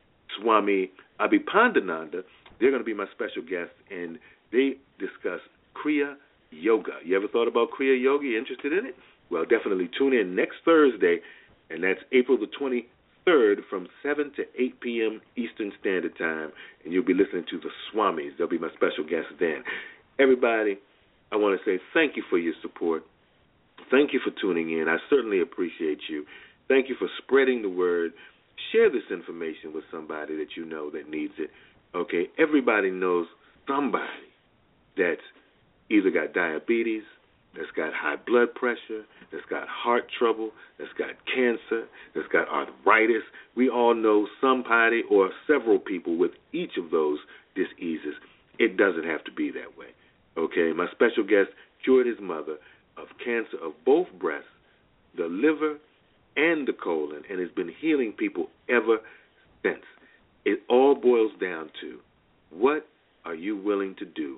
Swami Abhipandananda. They're going to be my special guests, and they discuss Kriya Yoga. You ever thought about Kriya Yoga? You interested in it? Well, definitely tune in next Thursday, and that's April the 23rd from 7 to 8 p.m. Eastern Standard Time, and you'll be listening to the Swamis. They'll be my special guests then. Everybody, I want to say thank you for your support. Thank you for tuning in. I certainly appreciate you. Thank you for spreading the word. Share this information with somebody that you know that needs it. Okay, everybody knows somebody that's either got diabetes, that's got high blood pressure, that's got heart trouble, that's got cancer, that's got arthritis. We all know somebody or several people with each of those diseases. It doesn't have to be that way. Okay, my special guest cured his mother of cancer of both breasts, the liver, and the colon, and has been healing people ever since. It all boils down to, what are you willing to do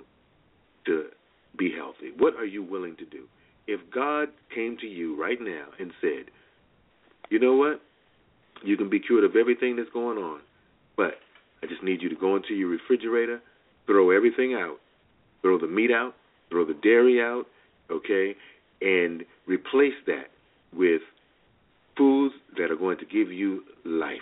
to be healthy? What are you willing to do? If God came to you right now and said, you know what, you can be cured of everything that's going on, but I just need you to go into your refrigerator, throw everything out, throw the meat out, throw the dairy out, okay, and replace that with foods that are going to give you life,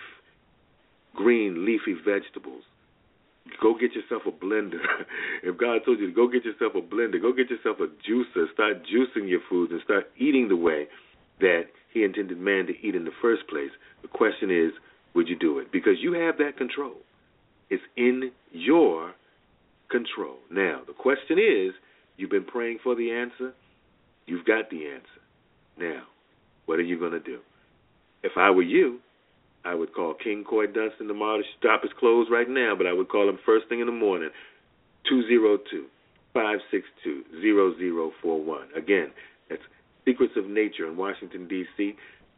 green, leafy vegetables. Go get yourself a blender. If God told you to go get yourself a blender, go get yourself a juicer. Start juicing your foods and start eating the way that He intended man to eat in the first place. The question is, would you do it? Because you have that control. It's in your control. Now, the question is, you've been praying for the answer. You've got the answer. Now, what are you going to do? If I were you, I would call King Coy Dunston tomorrow to stop his clothes right now, but I would call him first thing in the morning, 202-562-0041. Again, that's Secrets of Nature in Washington, D.C.,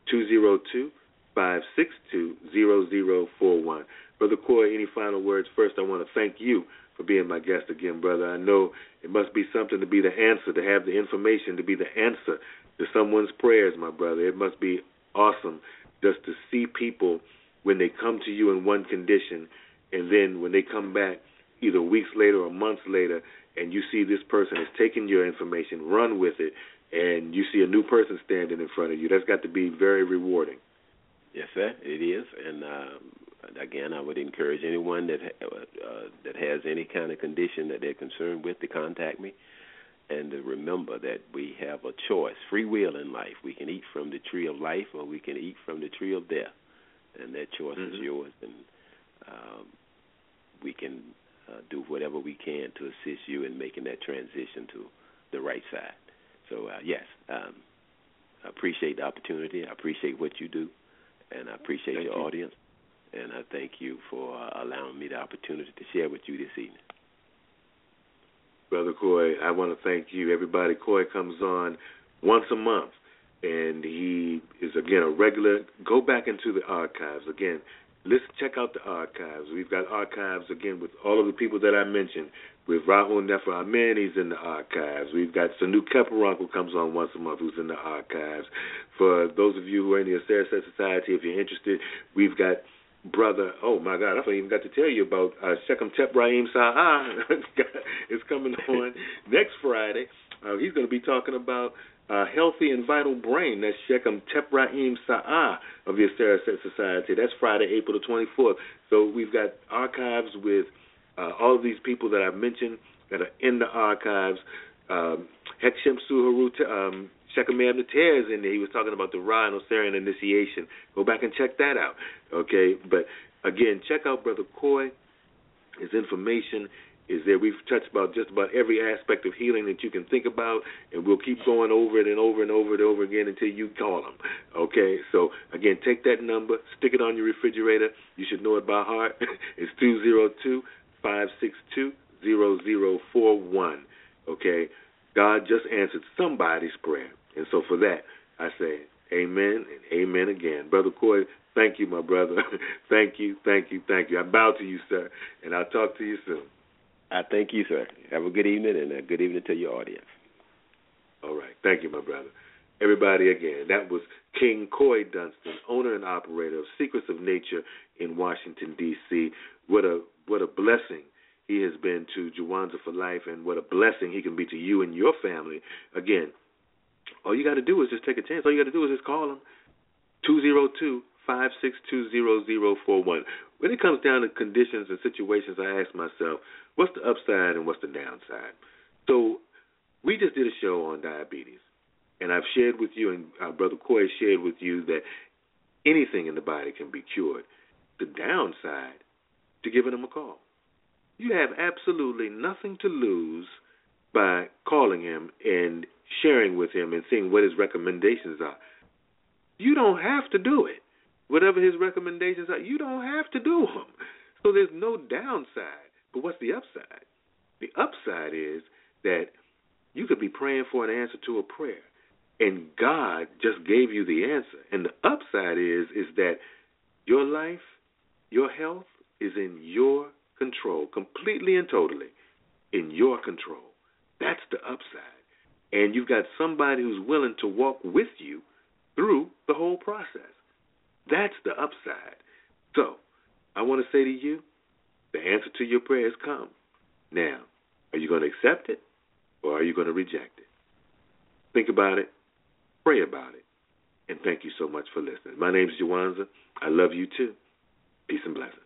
202-562-0041. Brother Coy, any final words? First, I want to thank you for being my guest again, brother. I know it must be something to be the answer, to have the information, to be the answer to someone's prayers, my brother. It must be awesome just to see people when they come to you in one condition, and then when they come back either weeks later or months later, and you see this person has taken your information, run with it, and you see a new person standing in front of you. That's got to be very rewarding. Yes, sir, it is. And again, I would encourage anyone that has any kind of condition that they're concerned with to contact me. And to remember that we have a choice, free will in life. We can eat from the tree of life, or we can eat from the tree of death. And that choice is yours. And we can do whatever we can to assist you in making that transition to the right side. So, yes, I appreciate the opportunity. I appreciate what you do. And I appreciate your audience. And I thank you for allowing me the opportunity to share with you this evening. Brother Coy, I want to thank you. Everybody, Coy comes on once a month, and he is, again, a regular. Go back into the archives. Again, Listen, check out the archives. We've got archives, again, with all of the people that I mentioned. With Rahul Nefer Amen, he's in the archives. We've got Sanu Keparunk, who comes on once a month, who's in the archives. For those of you who are in the Aseret Society, if you're interested, we've got Brother, oh my God, I even got to tell you about Shechem Tepraim Sahah. It's coming on next Friday. He's going to be talking about healthy and vital brain. That's Shechem Tepraim Sahah of the Aseret Society. That's Friday, April the 24th. So we've got archives with all of these people that I've mentioned that are in the archives. Hekshem Suharu, Shechem Abner is in there. He was talking about the Ra and Osirian initiation. Go back and check that out, okay? But, again, check out Brother Coy. His information is there. We've touched about just about every aspect of healing that you can think about, and we'll keep going over it and over and over and over again until you call him, okay? So, again, take that number, stick it on your refrigerator. You should know it by heart. It's 202-562-0041, okay? God just answered somebody's prayer. And so for that, I say amen and amen again. Brother Coy, thank you, my brother. Thank you, thank you, thank you. I bow to you, sir, and I'll talk to you soon. I thank you, sir. Have a good evening, and a good evening to your audience. All right. Thank you, my brother. Everybody, again, that was King Coy Dunston, owner and operator of Secrets of Nature in Washington, D.C. What a blessing he has been to Juwanza for Life, and what a blessing he can be to you and your family. Again, all you got to do is just take a chance. All you got to do is just call him, 202-562-0041. When it comes down to conditions and situations, I ask myself, what's the upside and what's the downside? So we just did a show on diabetes, and I've shared with you, and Brother Coy shared with you, that anything in the body can be cured. The downside to giving him a call. You have absolutely nothing to lose by calling him and sharing with him and seeing what his recommendations are. You don't have to do it. Whatever his recommendations are, you don't have to do them. So there's no downside. But what's the upside? The upside is that you could be praying for an answer to a prayer, and God just gave you the answer. And the upside is that your life, your health is in your control, completely and totally in your control. That's the upside. And you've got somebody who's willing to walk with you through the whole process. That's the upside. So I want to say to you, the answer to your prayer has come. Now, are you going to accept it, or are you going to reject it? Think about it, pray about it, and thank you so much for listening. My name is Juwanza. I love you too. Peace and blessings.